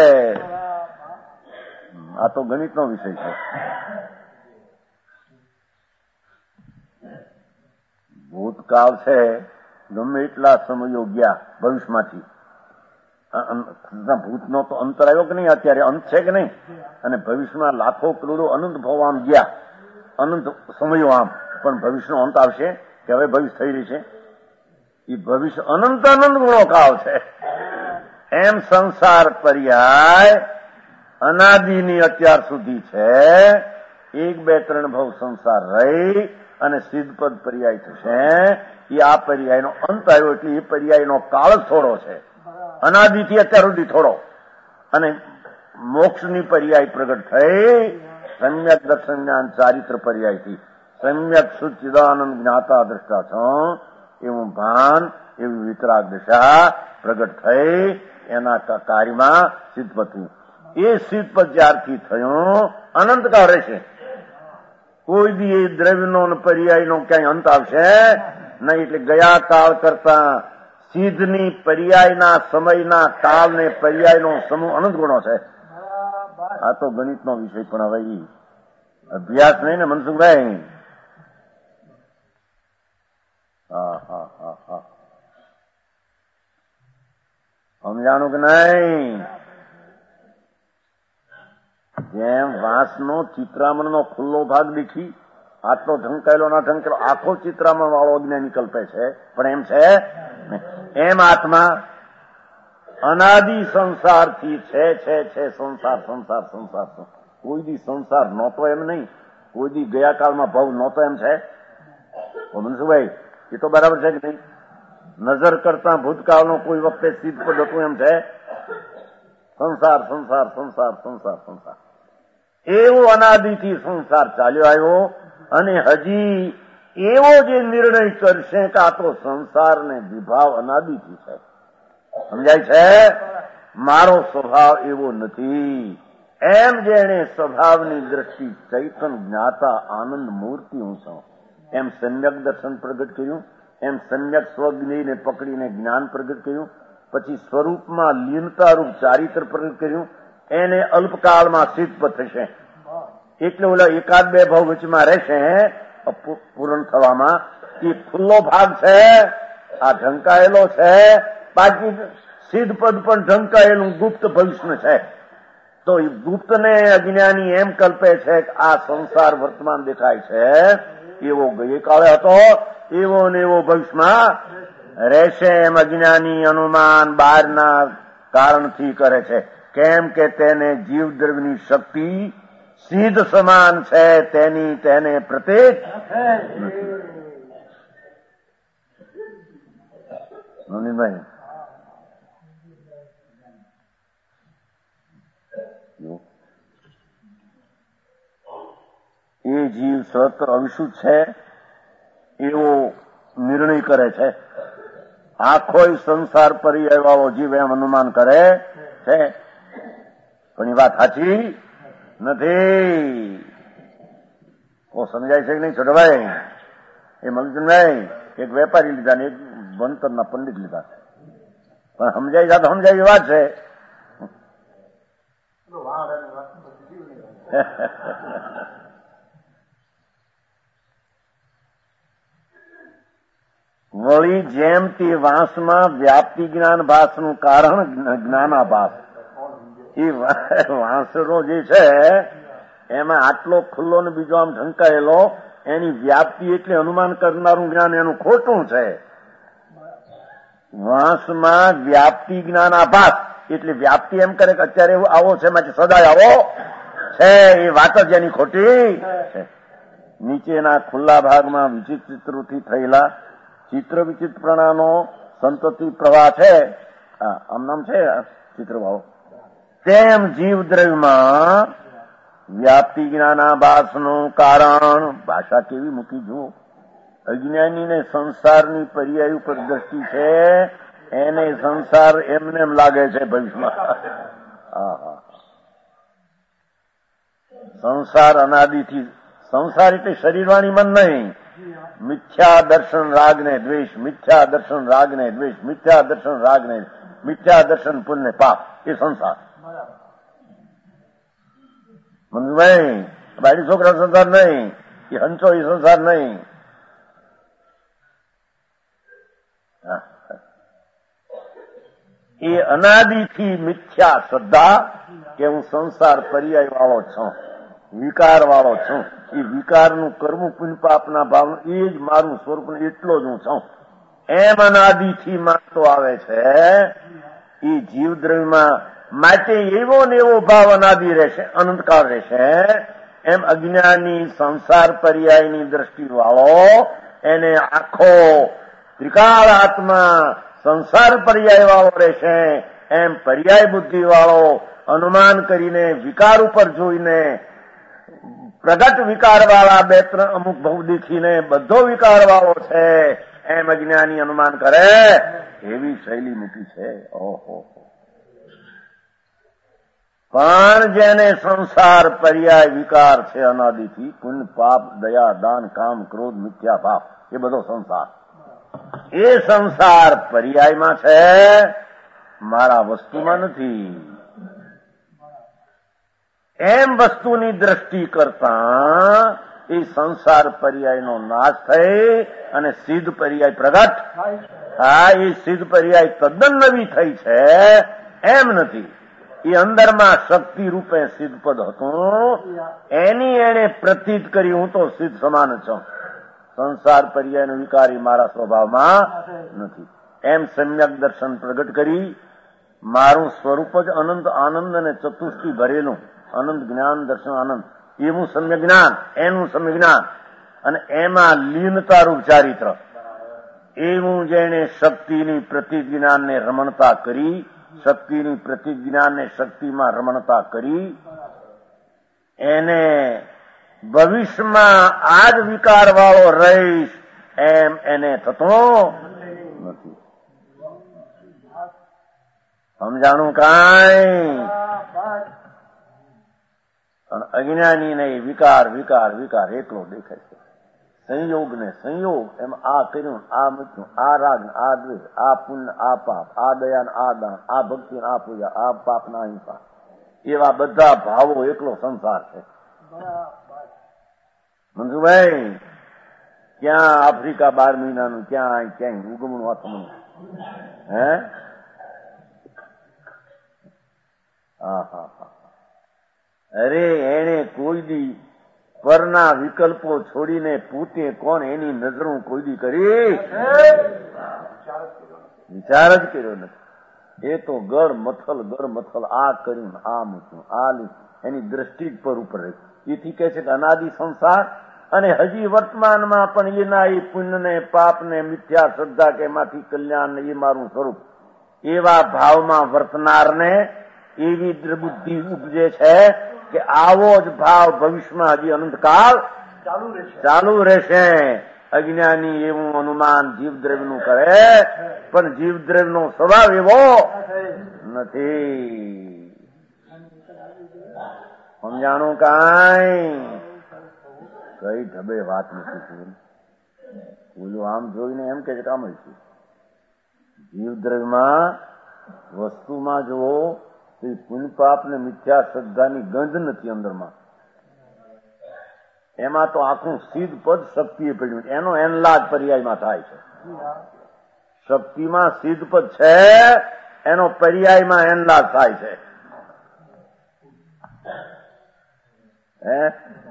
આ તો ગણિતનો વિષય છે. ભૂતકાળ છે ગમે એટલા સમયો ગયા ભવિષ્યમાંથી, ભૂતનો તો અંતર આવ્યો કે નહીં? અત્યારે અંત છે કે નહીં? અને ભવિષ્યમાં લાખો કરોડો અનંત ભાવ આમ ગયા, અનંત સમયો આમ. પણ ભવિષ્યનો અંત આવશે કે હવે ભવિષ્ય થઈ રહી છે? એ ભવિષ્ય અનંત અનંત ગુણો કાળ છે. એમ સંસાર પર્યાય અનાદિની અત્યાર સુધી છે. એક બે ત્રણ ભાવ સંસાર રહી અને સિદ્ધપદ પર્યાય થશે. એ આ પર્યાયનો અંત આવ્યો એટલે એ પર્યાયનો કાળ જ થોડો છે. અનાદિથી અત્યાર સુધી થોડો. અને મોક્ષની પર્યાય પ્રગટ થઈ સમ્યક દર્શન જ્ઞાન ચારિત્ર પર્યાયથી સમ્યક સુચિદાનંદ જ્ઞાતા દ્રષ્ટા છો એવું ભાન એવી વિતરાગ દશા પ્રગટ થઈ એના કાર્યમાં સિદ્ધપદ થયું. એ સિદ્ધપદ જ્યારથી થયું અનંતકાળ રહેશે. કોઈ દી એ દ્રવ્યનો પર્યાયનો ક્યાંય અંત આવશે નહીં. એટલે ગયા કાળ કરતા સિદ્ધની પર્યાયના સમયના કાળ ને પર્યાયનો સમૂહ અનંત ગુણો છે. આ તો ગણિતનો વિષય પણ હવે અભ્યાસ નહીં ને મનસુખભાઈ? હા હા હા હા સમજાણું કે નહીં? જેમ વાંસનો ચિત્રામણનો ખુલ્લો ભાગ દીખી આટલો ઢંકાયેલો ના ઢંકાયેલો આખો ચિત્રામણ વાળો અજ્ઞાની કલ્પે છે. પણ એમ છે એમ આત્મા અનાદિ સંસારથી છે છે છે સંસાર સંસાર સંસાર. કોઈ દી સંસાર નહોતો એમ નહીં, કોઈ દી ગયા કાળમાં ભાવ નહોતો એમ છે. મનસુભાઈ એ તો બરાબર છે કે નહીં? નજર કરતા ભૂતકાળનો કોઈ વખતે સિદ્ધ પદ હતું એમ છે? સંસાર સંસાર સંસાર સંસાર સંસાર એવો અનાદિથી સંસાર ચાલ્યો આવ્યો. અને હજી એવો જે નિર્ણય કરશે કે આ તો સંસારને વિભાવ અનાદિથી છે. સમજાય છે? મારો સ્વભાવ એવો નથી. એમ જેને સ્વભાવની દ્રષ્ટિ ચૈતન જ્ઞાતા આનંદ મૂર્તિ હું છું એમ સમ્યક દર્શન પ્રગટ કર્યું. એમ સમ્યક સ્વજ્ઞને પકડીને જ્ઞાન પ્રગટ કર્યું. પછી સ્વરૂપમાં લીનતા રૂપ ચારિત્ર પ્રગટ કર્યું. એને અલ્પકાળમાં સિદ્ધપદ થશે. એટલે ઓલા એકાદ બે ભાવ વચમાં રહેશે પૂર્ણ થવામાં. એ ખુલ્લો ભાગ છે, આ ઢંકાયેલો છે. બાકી સિદ્ધ પદ પણ ઢંકાયેલું ગુપ્ત ભવિષ્ય છે. તો ગુપ્તને અજ્ઞાની એમ કલ્પે છે કે આ સંસાર વર્તમાન દેખાય છે, એવો ગઈકાલે હતો, એવો ને એવો ભવિષ્યમાં રહેશે, એમ અજ્ઞાની અનુમાન બહારના કારણથી કરે છે. કેમ કે તેને જીવ દ્રવ્યની શક્તિ સિદ્ધ સમાન છે, તેની તેને પ્રત્યેક નંદીભાઈ એ જીવ સત અવિશુદ્ધ છે એવો નિર્ણય કરે છે. આખો સંસાર પર્યાય વાળો જીવ એમ અનુમાન કરે છે, પણ એ વાત સાચી નથી. ઓ સમજાય છે કે નહીં છોટભાઈ? એ મગજભાઈ એક વેપારી લીધા ને એક ભણતરના પંડિત લીધા, પણ સમજાય જાય તો સમજાય વાત છે. વળી જેમ તે વાંસમાં વ્યાપ્તિ જ્ઞાન ભાસનું કારણ જ્ઞાનાભાસ, એ વાંસનો જે છે એમાં આટલો ખુલ્લો ને બીજો આમ ઢંકાયેલો, એની વ્યાપ્તિ એટલે અનુમાન કરનારું જ્ઞાન એનું ખોટું છે. વાંસમાં વ્યાપ્તિ જ્ઞાનાભાસ એટલે વ્યાપ્તિ એમ કરે કે અત્યારે એવું આવો છે, માટે સદાય આવો છે, એ વાત જ એની ખોટી છે. નીચેના ખુલ્લા ભાગમાં વિચિત્રથી થયેલા ચિત્ર વિચિત્રણાનો સંતતિ પ્રવાહ છે, આમ નામ છે ચિત્રભાવ, તેમ જીવ દ્રવ્યમાં વ્યાપ્તિ જ્ઞાનાભાસનું કારણ ભાષા કેવી મૂકી જુઓ. અજ્ઞાનીને સંસારની પર્યાય ઉપર દ્રષ્ટિ છે, એને સંસાર એમને એમ લાગે છે ભવિષ્યમાં. સંસાર અનાદિથી, સંસાર એટલે શરીરવાણી મન નહીં, મિથ્યા દર્શન રાગ ને દ્વેષ, મિથ્યા દર્શન રાગ ને દ્વેષ, મિથ્યા દર્શન રાગ ને મિથ્યા દર્શન પુણ્ય પાપ, એ સંસાર. મનભાઈ બાળી છોકરા સંસાર નહીં, એ હંચો એ સંસાર નહીં. એ અનાદિથી મિથ્યા શ્રદ્ધા કે હું સંસાર પર્યાય વાળો છું, વિકાર વાળો છું, એ વિકારનું કર્મ પુણ્ય પાપના ભાવ એ જ મારું સ્વરૂપ એટલો જ હું છું, એમ અનાદિથી માનતો આવે છે. એ જીવ દ્રવ્યમાં માટે એવો ને એવો ભાવ અનાદિ રહેશે, અનંતકાળ રહેશે. એમ અજ્ઞાની સંસાર પર્યાયની દ્રષ્ટિ વાળો એને આખો ત્રિકાળ આત્મા સંસાર પર્યાય વાળો રહેશે. એમ પર્યાય બુદ્ધિ વાળો અનુમાન કરીને વિકાર ઉપર જોઈને પ્રગટ વિકાર વાળા બે ત્રણ અમુક ભવ દેખીને બધો વિકાર વાળો છે એમ અજ્ઞાની અનુમાન કરે, એવી શૈલી મૂકી છે. ઓહો, પણ જેને સંસાર પર્યાય વિકાર છે અનાદિથી, પુણ્ય પાપ દયા દાન કામ ક્રોધ મિથ્યા ભાવ, એ બધો સંસાર, એ સંસાર પર્યાયમાં છે, મારા વસ્તુમાં નથી. એમ વસ્તુની દ્રષ્ટિ કરતા એ સંસાર પર્યાયનો નાશ થઈ અને સિદ્ધ પર્યાય પ્રગટ. હા, એ સિદ્ધ પર્યાય તદ્દન નવી થઈ છે એમ નથી. એ અંદરમાં શક્તિ રૂપે સિદ્ધ પદ હતું, એની એને પ્રતીત કરી હું તો સિદ્ધ સમાન છું. સંસાર પર્યાયનો વિકારી મારા સ્વભાવમાં નથી. એમ સમ્યક દર્શન પ્રગટ કરી મારું સ્વરૂપ જ અનંત આનંદ અને ચતુષ્ટિ ભરેલું અનંત જ્ઞાન દર્શન આનંદ, એવું સમ્યક જ્ઞાન, એનું સમ્યક જ્ઞાન, અને એમાં લીનતા રૂપ ચારિત્ર, એવું જેને શક્તિની પ્રતિ જ્ઞાનને રમણતા કરી, શક્તિની પ્રતિ જ્ઞાનને શક્તિમાં રમણતા કરી, એને ભવિષ્યમાં આજ વિકાર વાળો રહીશ એમ એને થતો નથી. સમજાણું કાંઈ? અજ્ઞાનીને વિકાર વિકાર વિકાર એકલો દેખાય છે. સંયોગ ને સંયોગ, એમ આ કર્યું, આ મૂક્યું, આ રાગ, આ દ્વેષ, આ પુણ્ય, આ પાપ, આ દયા, આ દાન, આ ભક્તિ, આ પૂજા, આ પાપ ના અહિંસા, એવા બધા ભાવો એકલો સંસાર છે. મંજુભાઈ, ક્યાં આફ્રિકા બાર મહિનાનું, ક્યાં ક્યાંય ઉગમણું આથમણું, હે હા હા હા અરે એને કોઈ દી પરના વિકલ્પો છોડીને પોતે કોણ એની નજરું કોઈ દી કરી વિચાર જ કર્યો નથી. એ તો ગળ મથલ ગળ મથલ આ કર્યું આ મૂક્યું આ લીધું એની દ્રષ્ટિ પર ઉપર રહી. એથી કહે છે કે અનાદિ સંસાર અને હજી વર્તમાનમાં પણ એના એ પુણ્યને પાપને મિથ્યા શ્રદ્ધા કે એમાંથી કલ્યાણ એ મારું સ્વરૂપ એવા ભાવમાં વર્તનારને એવી બુદ્ધિ ઉપજે છે કે આવો જ ભાવ ભવિષ્યમાં હજી અનંતકાળ ચાલુ રહેશે. અજ્ઞાની એવું અનુમાન જીવદ્રવ્યનું કરે પણ જીવદ્રવ્યનો સ્વભાવ એવો નથી. સમજાણું કાંઈ કઈ ઢબે વાત નથી. બોલું આમ જોઈને એમ કે કામ છે જીવદ્રવ્યમાં વસ્તુમાં જુઓ તો પુણ્ય પાપ ને મિથ્યા શ્રદ્ધાની ગંધ નથી અંદરમાં. એમાં તો આખું સિદ્ધ પદ શક્તિએ પડ્યું એનો એનલાજ પર્યાયમાં થાય છે. શક્તિમાં સિદ્ધ પદ છે એનો પર્યાયમાં એનલાજ થાય છે. હે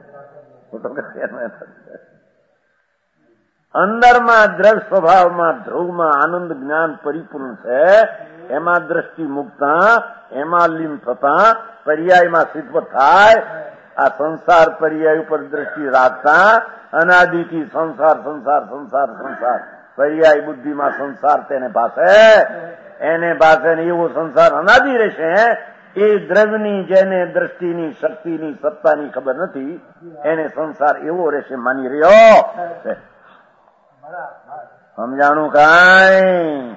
અંદરમાં દ્રવ્ય સ્વભાવમાં ધ્રુવમાં આનંદ જ્ઞાન પરિપૂર્ણ છે. એમાં દ્રષ્ટિ મુકતા એમાં લીન થતા પર્યાયમાં સિદ્ધ થાય. આ સંસાર પર્યાય ઉપર દ્રષ્ટિ રાખતા અનાદિથી સંસાર સંસાર સંસાર સંસાર પર્યાય બુદ્ધિમાં સંસાર તેને પાસે એને પાસે એવો સંસાર અનાદિ રહેશે. એ દ્રવ્યની જેને દ્રષ્ટિની શક્તિની સત્તાની ખબર નથી એને સંસાર એવો રહેશે માની રહ્યો. સમજાણું કાંઈ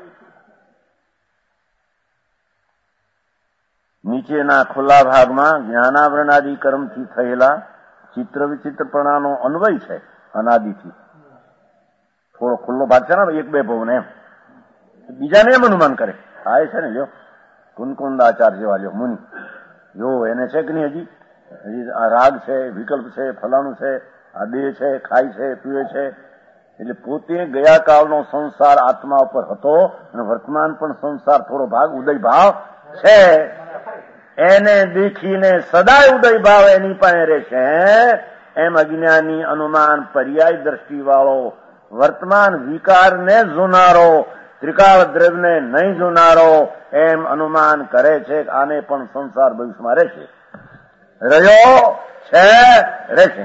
નીચેના ખુલ્લા ભાગમાં જ્ઞાનાવરણાદિ કર્મથી થયેલા ચિત્ર વિચિત્રપણાનો અન્વય છે. અનાદિથી થોડો ખુલ્લો ભાગ છે ને એક બે ભાવ ને એમ બીજાને એમ અનુમાન કરે થાય છે ને. જો કુનકુંદાચાર્ય જેવા લ્યો મુનિ જો એને છે કે નહીં હજી હજી આ રાગ છે વિકલ્પ છે ફલાણું છે આ દેહ છે ખાય છે પીવે છે એટલે પોતે ગયા કાળનો સંસાર આત્મા ઉપર હતો અને વર્તમાન પણ સંસાર થોડો ભાગ ઉદય ભાવ છે. એને દેખીને સદાય ઉદય ભાવ એની પાસે રહેશે. એમ અજ્ઞાની અનુમાન પર્યાય દ્રષ્ટિ વાળો વર્તમાન વિકારને જોનારો ત્રિકાળ દ્રવ્યને નહીં જોનારો એમ અનુમાન કરે છે કે આને પણ સંસાર ભવિષ્યમાં રહેશે રહ્યો છે રહેશે.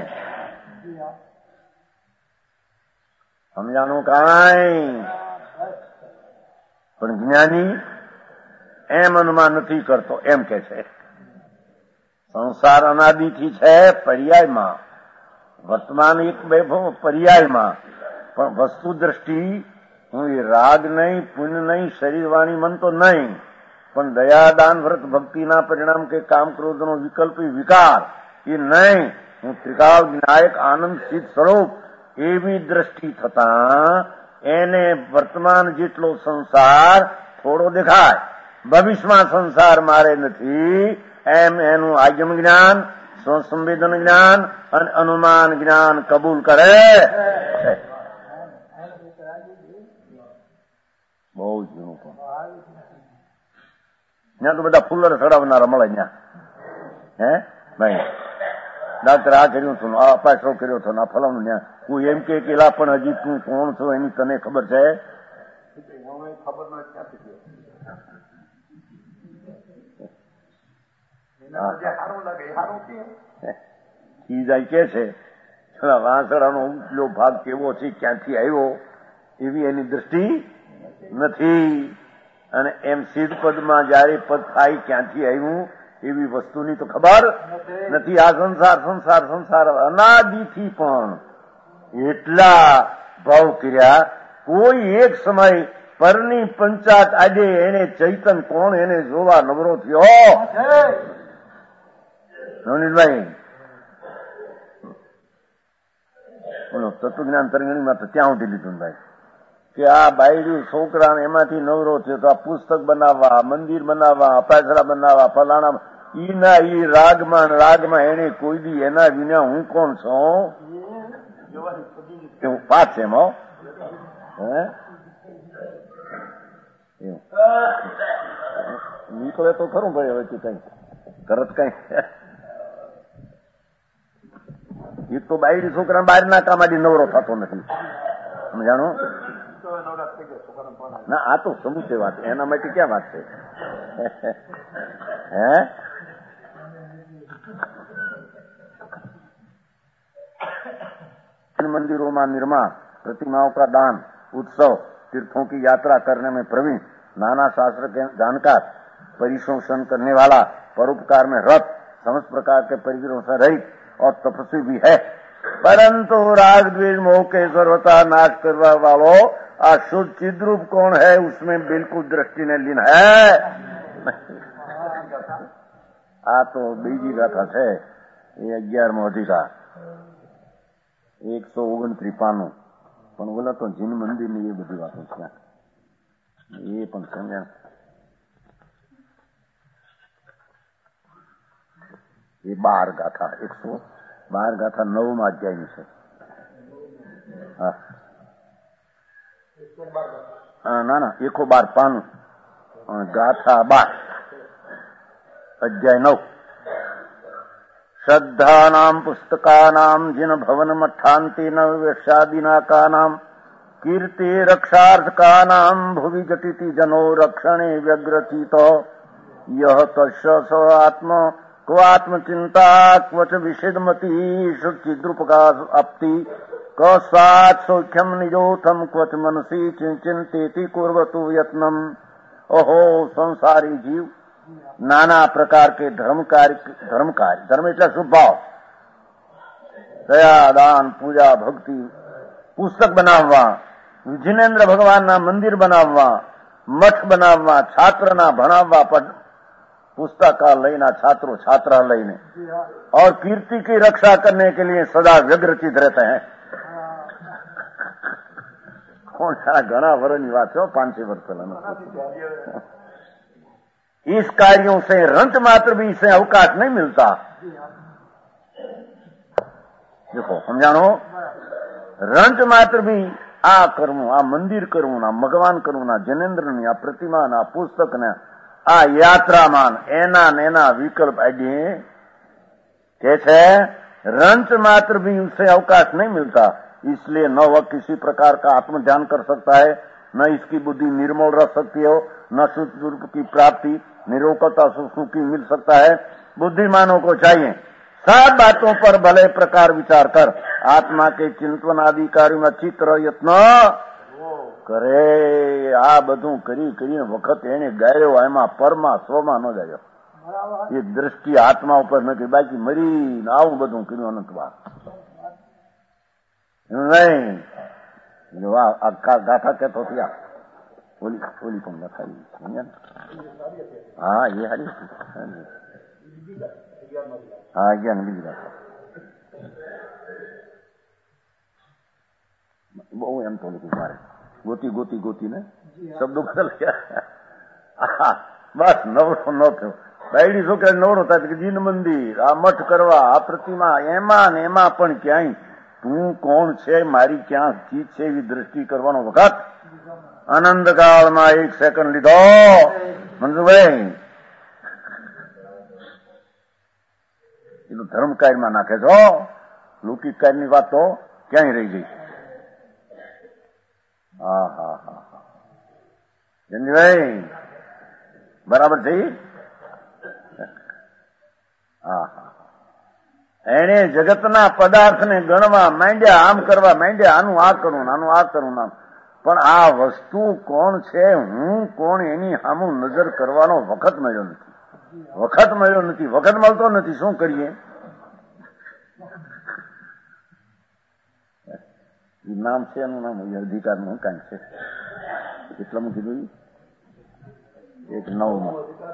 સમજાણું કાંઈ પણ જ્ઞાની એમ અનુમાન નથી કરતો. એમ કે છે સંસાર અનાદિથી છે પર્યાયમાં વર્તમાન એક બે પર્યાયમાં પણ વસ્તુ દ્રષ્ટિ હું એ રાગ નહીં પુણ્ય નહીં શરીર વાણી મન તો નહીં પણ દયા દાન વ્રત ભક્તિના પરિણામ કે કામ ક્રોધનો વિકલ્પી વિકાર એ નહીં. હું ત્રિકાળ વિનાયક આનંદ સિદ્ધ સ્વરૂપ એવી દ્રષ્ટિ થતા એને વર્તમાન જેટલો સંસાર થોડો દેખાય. ભવિષ્યમાં સંસાર મારે નથી એમ એનું આગમ જ્ઞાન સ્વસંવેદન જ્ઞાન અને અનુમાન જ્ઞાન કબૂલ કરે છે. બહુ જૂનું પણ ત્યાં તો બધા ફૂલર ચડાવનારા મળે ત્યાં. હે ભાઈ ડાક્ટર આ કર્યું હતું આ અપાસો કર્યો હતો આ ફલાણું ત્યાં હું એમ કે કેલા પણ હજી તું કોણ છો એની તને ખબર છે? ખબર નથી. જાય કે છે વાંસળાનો ઉપલો ભાગ કેવો છે ક્યાંથી આવ્યો એવી એની દ્રષ્ટિ નથી. અને એમ સિદ્ધ પદમાં જયારે પદ થાય ક્યાંથી આવ્યું એવી વસ્તુની તો ખબર નથી. આ સંસાર સંસાર સંસાર અનાદિથી પણ એટલા ભાવ કર્યા કોઈ એક સમય પરની પંચાત આજે એને ચૈતન કોણ એને જોવા નવરો થયો નવનીતભાઈ. તત્વજ્ઞાન તરંગણીમાં તો ત્યાં ઉઠી લીધું ભાઈ કે આ બાયડ્યું છોકરા એમાંથી નવરો થયો તો આ પુસ્તક બનાવવા મંદિર બનાવવા અપાસરા બનાવવા ફલાણા ઈ ના ઈ રાગમાં રાગમાં એને કોઈ દી એના વિના હું કોણ છું એવું પાછ છે એમાં હે નીકળે તો ખરું ભાઈ હવે કઈ તરત કઈ એક તો બાયડી છોકરા બહારના કામમાંથી નવરો થતો નથી સમજાણો ના આ તો સમૂચે વાત એના માટે ક્યાં વાત છે હે मंदिरों में निर्माण प्रतिमाओं का दान उत्सव तीर्थों की यात्रा करने में प्रवीण नाना शास्त्र के जानकार परिशोषण करने वाला परोपकार में रत समस्त प्रकार के परिग्रहों से रहित और तपस्वी भी है परंतु राग द्वेष मोह के सर्वथा नाश करवा वालो आ शुद्ध चिद्रूप कौन है उसमें बिल्कुल दृष्टि ने लीन है आ तो बीजी गाथा है ये अग्यारमो अधिकार एक सौ ओगणत्रीस पाનું પણ ઓલા તો જીન મંદિર ની એ બધી વાતો છે એ પણ સમજ્યા એ બાર ગાથા એકસો બાર ગાથા નવમાં અધ્યાયની છે ના ના એકો બાર પાનું ગાથા બાર अध्याय नौ श्रद्धानाम पुस्तकानाम जिन भवन मठांति नव्यशादिनाकानाम कीर्ति रक्षार्थकानाम भुवि घटिति जनो रक्षणे व्यग्रचितो यह तस्य स आत्म क्व आत्मचिंता क्वच विषिदमति शुचिद्रुपका अप्ति क सात् सौख्यम निजोथम क्वच मनसी चिंतेति कुर्वतु यत्नम ओहो संसारी जीव नाना प्रकार के धर्म कार्य धर्म कार्य धर्म એટલે શુભ ભાવ દયા દાન પૂજા ભક્તિ પુસ્તક બનાવવા વિજ્ઞેન્દ્ર ભગવાનના મંદિર બનાવવા મઠ બનાવવા છાત્રના ભણાવવા पुस्तकालयना छात्रों छात्रालय ने और कीर्ति की रक्षा करने के लिए सदा व्यग्रचित रहते हैं कौन सारा घना वर्ष बात है पांच छह वर्ष पहला इस कार्यों से रंच मात्र भी इसे अवकाश नहीं मिलता देखो हम जानो रंच मात्र भी आ करूं आ मंदिर करूं ना भगवान करूं ना जनेन्द्र ने आ प्रतिमा ना पुस्तक ने आ यात्रामान एना नेना विकल्प आगे कैसे रंच मात्र भी उसे अवकाश नहीं मिलता इसलिए न वह किसी प्रकार का आत्म ध्यान कर सकता है न इसकी बुद्धि निर्मल रह सकती हो न सुख की प्राप्ति निरोकता सुख की मिल सकता है बुद्धिमानों को चाहिए सब बातों पर भले प्रकार विचार कर आत्मा के चिंतन आदि कार्यों में चित्र यत्न करे आ बधु करी करी वखत एने गायो एमा परमा स्वमा न जायो ये दृष्टि आत्मा ऊपर न की बाकी मरी आવું બધું કર્યું અનંતવાર नहीं जो आ गाथा कहतो थिया ओली ओली पण गाथा हाँ ये हरी हाँ ज्ञान बीजी गाथा बहु एम तो लिखी मारे गोती गोती गोती ने शब्दों बदल गया बस नवरो न थयो बायडी छोकरा नवरो था कि जीन मंदिर आ मठ करवा आ प्रतिमा एमा ने एमा पण क्यांय तू कोण छे मारी क्या चीज छे एवी दृष्टि करवानो वखत आनंद काल में एक सेकंड लीधो मंजूभाई एनु धर्म कार्य में नाखे छो लौकिक कार्य नी वात तो क्यांय रही गई हा हा हा जनजीभाई बराबर थी हा हा એને જગતના પદાર્થને ગણવા માંડ્યા આમ કરવા માંડ્યા આનું આ કરું આનું આ કરું નામ પણ આ વસ્તુ કોણ છે હું કોણ એની સામું નજર કરવાનો વખત મળ્યો નથી વખત મળ્યો નથી વખત મળતો નથી શું કરીએ નામ છે એનું નામ અધિકારનું કાંઈ છે કેટલામાં કીધું એક નવમાં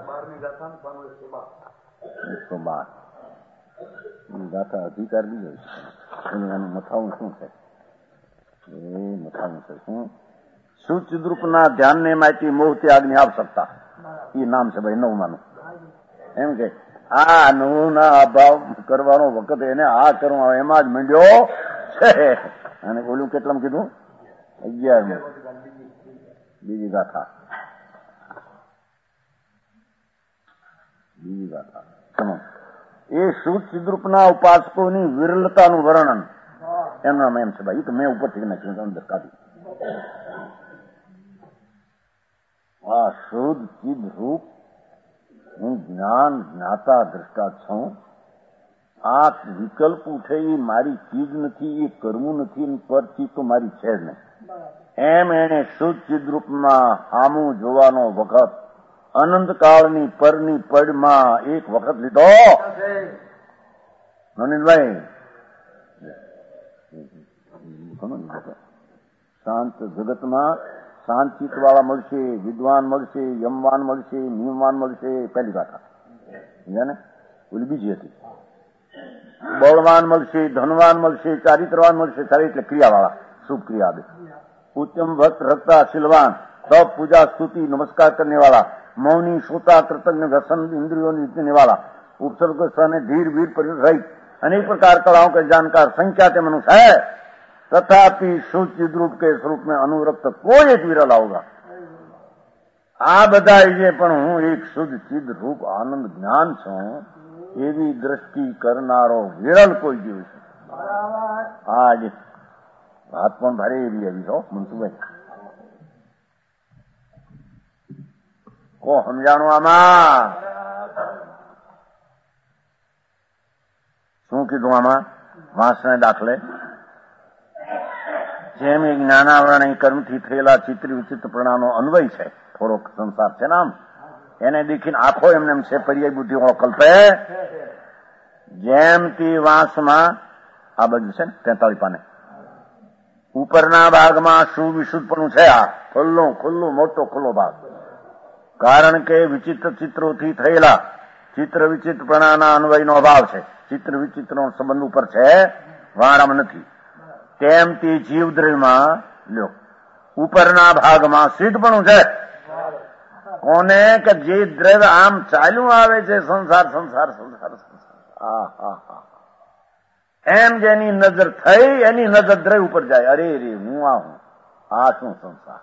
એકસો બાર ગાથા અધિકાર બીજો એનું મથાવું શું છે એ મથાવું છે શું સુચિદ્રુપના ધ્યાનને માટે મોહ ત્યાગની આવશ્યકતા એ નામ છે ભાઈ નવમાનું એમ કે આ નવના અભાવ કરવાનો વખત એને આ કરવા એમાં જ માંડ્યો છે અને બોલ્યું કેટલામાં કીધું અગિયારમું બીજી ગાથા બીજી વાત એ શુદ્ધ ચિદ્રૂપના ઉપાસકોની વિરલતાનું વર્ણન એમનું નામ એમ છે ભાઈ. તો મેં ઉપરથી નાખ્યું અંદર કાઢી. આ શુદ્ધ ચિદ રૂપ હું જ્ઞાન જ્ઞાતા દ્રષ્ટા છું. આ વિકલ્પ ઉઠે એ મારી ચીજ નથી, એ કરવું નથી, પરથી તો મારી છે જ નહીં. એમ એને શુદ્ધ ચિદ્રૂપમાં સામું જોવાનો વખત અનંતકાળની પરની પડમાં એક વખત લીધો. નવીનભાઈ શાંત જગતમાં શાંતિત વાળા મળશે, વિદ્વાન મળશે, યમવાન મળશે, નિયમવાન મળશે. પહેલી વાત ને ઓલી બીજી હતી. બળવાન મળશે, ધનવાન મળશે, ચારિત્રવાન મળશે. ચારિત્ર એટલે ક્રિયાવાળા, શુભ ક્રિયા દે. ઉત્તમ ભક્ત રખતા શીલવાન, તપ પૂજા સ્તુતિ નમસ્કાર કરને વાળા, મૌની શ્રોતા कृतज्ञ व्यसन इंद्रियों जीतने वाला, उपसर्ग सहने धीर वीर रहित अनेक प्रकार कलाओं के जानकार संख्या के मनुष्य है, तथापि शुद्ध चिद्रूप के स्वरूप में अनुरक्त कोई एक विरला होगा. આ બધા જે પણ હું એક શુદ્ધ ચિદ રૂપ આનંદ જ્ઞાન છું એવી દ્રષ્ટિ કરનારો વિરલ કોઈ જીવ છે. આ જ વાત પણ ભારે એવી આવી છો મનસુભાઈ. કો સમજાણું આમાં શું કીધું? આમાં વાંસને દાખલે જેમ એ જ્ઞાનાવરણ કર્મથી થયેલા ચિત્ર વિચિત્ર પ્રણાનો અન્વય છે. થોડોક સંસાર છે ને આમ એને દેખીને આખો એમને એમ છે પર્યાય બુદ્ધિ વાળો કલ્પે. જેમ તે વાંસમાં આ બધું છે ને તેતાળી પાને ઉપરના ભાગમાં સુવિશુદ્ધપણું છે. આ ખુલ્લું ખુલ્લું મોટો ખુલ્લો ભાગ. કારણ કે વિચિત્ર ચિત્રોથી થયેલા ચિત્ર વિચિત્રપણાના અન્વયનો અભાવ છે. ચિત્ર વિચિત્રનો સંબંધ ઉપર છે, વારામાં નથી. તેમ તે જીવદ્રવ્યમાં લ્યો ઉપરના ભાગમાં સિદ્ધપણું છે. કોને? કે જે દ્રવ્ય આમ ચાલ્યું આવે છે સંસાર સંસાર સંસાર સંસાર એમ જેની નજર થઈ એની નજર દ્રવ્ય ઉપર જાય. અરે રે હું આ હું આ શું સંસાર?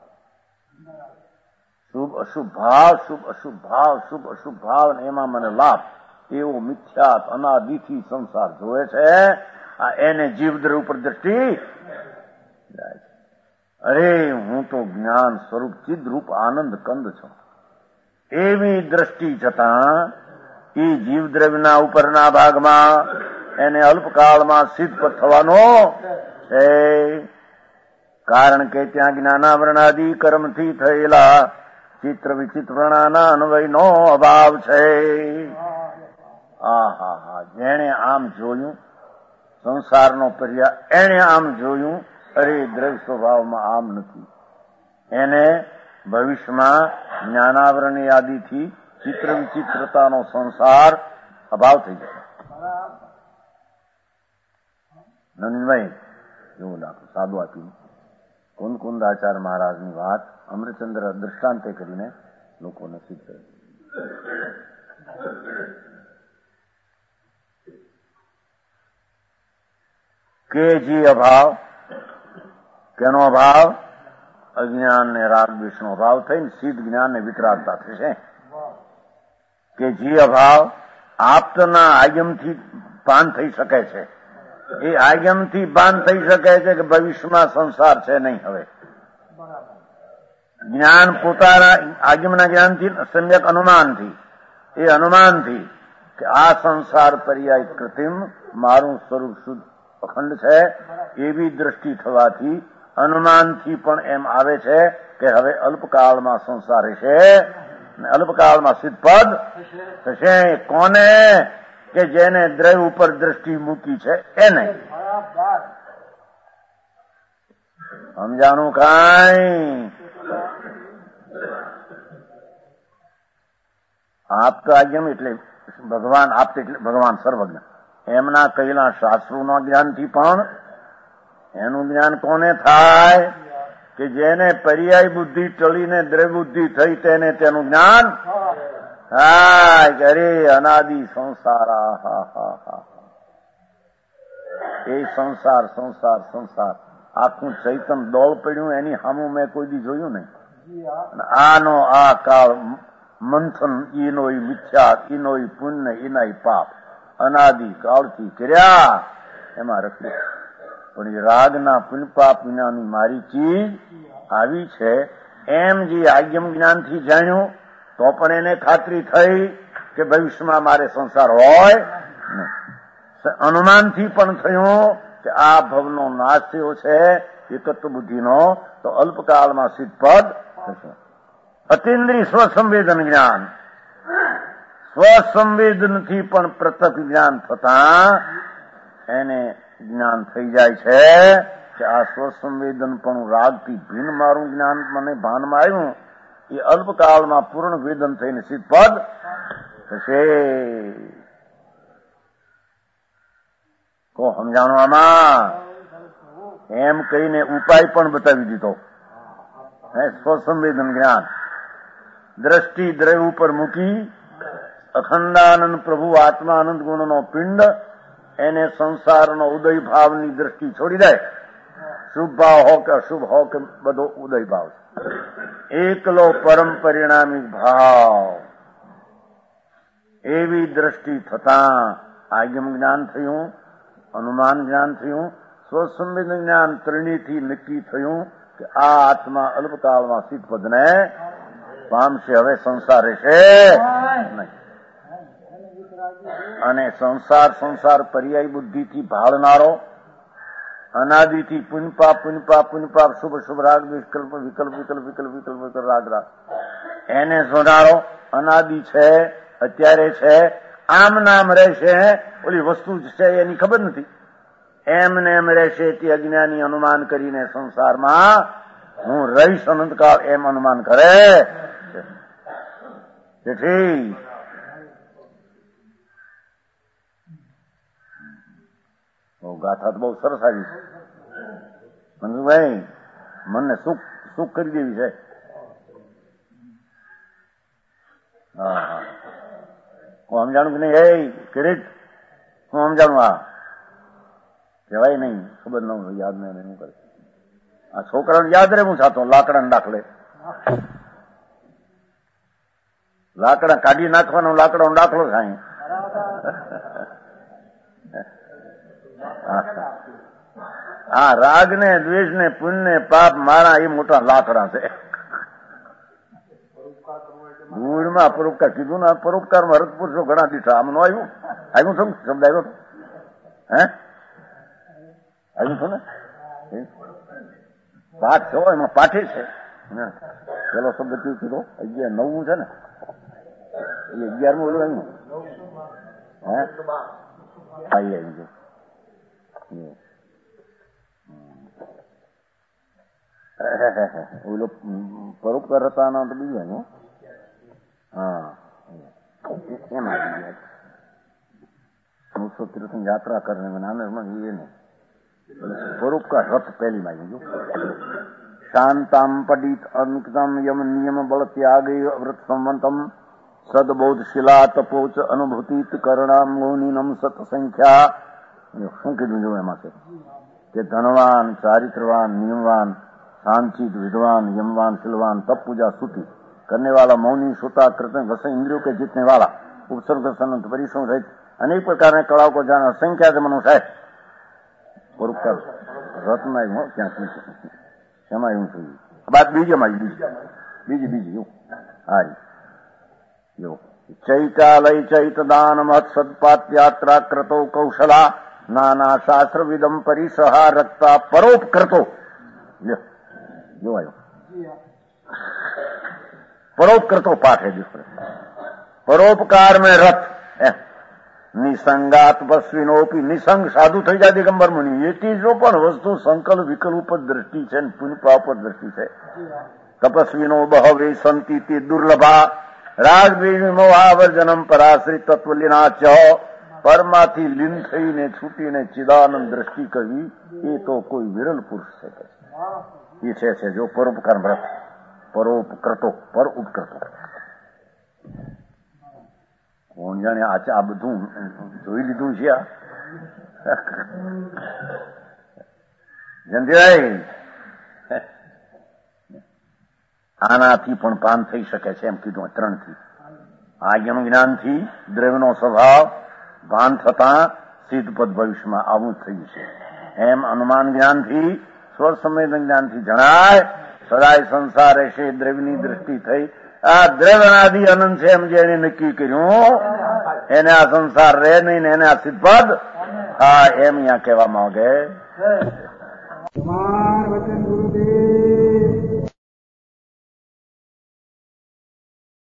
શુભ અશુભ ભાવ, શુભ અશુભ ભાવ, શુભ અશુભ ભાવ એમાં મને લાભ એવો મિથ્યાત અનાદિથી સંસાર જોવે છે. આ એને જીવદ્રવ્ય ઉપર દ્રષ્ટિ જાય છે. અરે હું તો જ્ઞાન સ્વરૂપ ચિદ્રૂપ આનંદ કંદ છું એવી દ્રષ્ટિ છતાં એ જીવદ્રવ્યના ઉપરના ભાગમાં એને અલ્પકાળમાં સિદ્ધ થવાનો છે. કારણ કે ત્યાં જ્ઞાનાવરણાદિ કર્મથી થયેલા ચિત્ર વિચિત્રણાના અન્વયનો અભાવ છે. આ હા હા જેણે આમ જોયું સંસારનો પર્યાય, એને આમ જોયું અરે દ્રવ્ય સ્વભાવમાં આમ નથી. એને ભવિષ્યમાં જ્ઞાનાવરણી આદિથી ચિત્ર વિચિત્રતાનો સંસાર અભાવ થઈ જશે. નવીનભાઈ એવું લાગતું સાદું આપ્યું. કુંદ આચાર્ય મહારાજની વાત અમૃતચંદ્ર દ્રષ્ટાંતે કરીને લોકોને સિદ્ધ કરે કે જી અભાવ. કેનો અભાવ? અજ્ઞાન ને રાગ દ્વેષનો અભાવ થઈને સિદ્ધ જ્ઞાન ને વિતરાગતા થશે. કે જી અભાવ આપતના આગમથી પાન થઈ શકે છે. એ આગમથી પાન થઈ શકે છે કે ભવિષ્યમાં સંસાર છે નહીં. હવે જ્ઞાન પોતાના આગમના જ્ઞાનથી સમ્યક અનુમાનથી એ અનુમાનથી કે આ સંસાર પર્યાય કૃત્રિમ મારું સ્વરૂપ શુદ્ધ અખંડ છે એવી દ્રષ્ટિ થવાથી અનુમાનથી પણ એમ આવે છે કે હવે અલ્પકાળમાં સંસાર રહેશે, અલ્પકાળમાં સિદ્ધપદ થશે. કોને? કે જેને દ્રવ્ય ઉપર દ્રષ્ટિ મૂકી છે એને. સમજાણું કાંઈ? આપ તો આજ્ઞમ એટલે ભગવાન આપ એટલે ભગવાન સર્વજ્ઞ. એમના કહેલા શાસ્ત્રોના જ્ઞાનથી પણ એનું જ્ઞાન કોને થાય? કે જેને પર્યાય બુદ્ધિ ટળીને દ્રવ્ય બુદ્ધિ થઈ તેને તેનું જ્ઞાન થાય. અરે અનાદિ સંસાર, એ સંસાર સંસાર સંસાર આખું ચૈતન દોડ પડ્યું એની સામું મેં કોઈ દી જોયું નહીં. આનો આ કાળ મંથન ઈનોય મિથ્યા, ઈનોય પુણ્ય, ઈનાય પાપ, અનાદિ કાળથી કર્યા એમાં રખડે. પણ એ રાગના પુણ્ય પાપ વિનાની મારી ચીજ આવી છે એમ જે આગમ જ્ઞાનથી જાણ્યું તો પણ એને ખાતરી થઈ કે ભવિષ્યમાં મારે સંસાર હોય નહીં. અનુમાનથી પણ થયું કે આ ભવનો નાશ થયો છે એકત્વ બુદ્ધિનો, તો અલ્પકાળમાં સિદ્ધપદ થશે. અતિન્દ્રિય સ્વસંવેદન જ્ઞાન, સ્વસંવેદનથી પણ પ્રત્યક્ષ જ્ઞાન થતા એને જ્ઞાન થઈ જાય છે કે આ સ્વસંવેદન પણ રાગથી ભિન્ન મારું જ્ઞાન મને ભાનમાં આવ્યું, એ અલ્પકાળમાં પૂર્ણ વેદન થઈને સિદ્ધપદ થશે. કો સમજાણું આમાં? એમ કહીને ઉપાય પણ બતાવી દીધો. સ્વસંવેદન જ્ઞાન દ્રષ્ટિ દ્રવ્ય ઉપર મૂકી અખંડાનંદ પ્રભુ આત્માનંદ ગુણનો પિંડ એને સંસારનો ઉદય ભાવની દ્રષ્ટિ છોડી દે. શુભ ભાવ હો કે અશુભ હો કે બધો ઉદય ભાવ, એકલો પરમ પરિણામી ભાવ, એવી દ્રષ્ટિ થતા આગમ જ્ઞાન થયું, અનુમાન જ્ઞાન થયું, સ્વસંવેદન જ્ઞાન ત્રણેયથી નક્કી થયું કે આ આત્મા અલ્પકાળમાં સિદ્ધપદને પામશે, હવે સંસાર રહેશે નહીં. અને સંસાર સંસાર પર્યાય બુદ્ધિથી ભાળનારો, અનાદિથી પુનપાપ પુનપાપ પુનપાપ શુભ શુભ રાગ વિકલ્પ વિકલ્પ વિકલ્પ વિકલ્પ વિકલ્પ વિકલ્પ રાગ રાગ એને જોનારો અનાદિ છે, અત્યારે છે, આમ નામ રહેશે, ઓલી વસ્તુ છે એની ખબર નથી, એમને એમ રહેશે તે અજ્ઞાની અનુમાન કરીને સંસારમાં હું રહીશ અનંતકાળ એમ અનુમાન કરે. તેથી ગાથા તો બહુ સરસ આવી છે મનસુખભાઈ, મનને સુખ સુખ કરી દેવી છે. હા હા હું સમજાણું કે નહીં? એ કિરીટ હું સમજાણું? આ કહેવાય નહીં, ખબર ન હોય, યાદ નહીં, શું કરે આ છોકરાને યાદ રહે હું સાતો લાકડાને દાખલે લાકડા કાઢી નાખવાનો લાકડાનો દાખલો થાય. હા, રાગ ને દ્વેષ ને પુણ્ય ને પાપ મારા એ મોટા લાકડા છે. મૂળમાં પરોપકાર કીધું ને, પરોપકારમાં રથ પુરુષો ઘણા દીઠા. આમ નો આવ્યું આવ્યું છું શબ્દ આવ્યો હે આવ્યું છું ને પાઠ છે એમાં પાઠે છે. પેલો શબ્દ કેવું કીધો? અગિયાર નવમું છે ને, એ અગિયારમું ઓલું આવ્યું હે આવી આવી ગયું. ઓલો પરોપકાર હતા ના તો બીજું એનું હા એમ આવી ગયા. નવસો તીર્થ યાત્રા કરીને નાના એ ને પરોપકાર રથ પહેલી માં આવી ગયું. શાંતામ પડિત અમિતમ યમ નિયમ બળ ત્યાગ વ્રત સંવંતમ સદબોધ શિલા તપોચ અનુભૂતિ કરણામ મૌનિનમ સત સંખ્યા. શું કીધું જો એમાં છે કે ધનવાન, ચારિત્રવાન, નિયમવાન, શાંતિત, વિદ્વાન, यमवान, शिलवान, तप पूजा सूती करने वाला, मौनी, श्रोता, कृतज्ञ, वस इंद्रियों के जीतने वाला, उपसर्ग सनंत परिश्रम सहित अनेक प्रकार के कलाओं को जाना असंख्या से मनुष्य है. પરોપકાર રત્ન આવ્યું ક્યાંથી એમાં એવું થયું. બાદ બીજામાં બીજી બીજી બીજી એવું હા એવું ચૈતાલય ચૈતદાન મત સદપાત્યાત્રા ક્રતો કૌશલા નાના શાસ્ત્ર વિદમ પરિસહા રક્તા પરોપકૃતો. જો આવ્યો પરોપકૃતો પાઠ है दूसरे परोपकार में रथ નિસંગાત બસ્વીનોપી નિસંગ સાધુ થઈ જાય દિગંબર મુનિ. એથી જો પણ વસ્તુ સંકલ્પ વિકલ્પ ઉપર દ્રષ્ટિ છે, પુનપા ઉપર દ્રષ્ટિ છે. તપસ્વીનો બહવે સંતિ તે દુર્લભા રાગ વિમોહાવર્જનમ પરાશ્રિત તત્વલીના ચ. પરમાંથી લીન થઈને છૂટીને ચિદાનંદ દ્રષ્ટિ કરવી એ તો કોઈ વિરલ પુરુષ છે. એ છે છે જો પરોપકાર વ્રત પરોપકૃતો પર ઉપકૃતો. કોણ જાણે આ આ બધું જોઈ લીધું છે. આ જયંતિભાઈ આનાથી પણ પાન થઈ શકે છે એમ કીધું. ત્રણથી આજ્ઞાનું જ્ઞાનથી દ્રવ્યનો સ્વભાવ ભાન થતા સિદ્ધપદ ભવિષ્યમાં આવું જ થયું છે. એમ અનુમાન જ્ઞાનથી સ્વસંવેદન જ્ઞાનથી જણાય સદાય સંસાર રહેશે. દ્રવ્યની દ્રષ્ટિ થઈ. આ દ્રવ્યનાદિ અનંત છે એમ જે એને નક્કી કર્યું એને આ સંસાર રહે નહીં ને એને આ સિદ્ધપદ હા એમ અહીંયા કહેવા માંગે. વચન ગુરુદેવ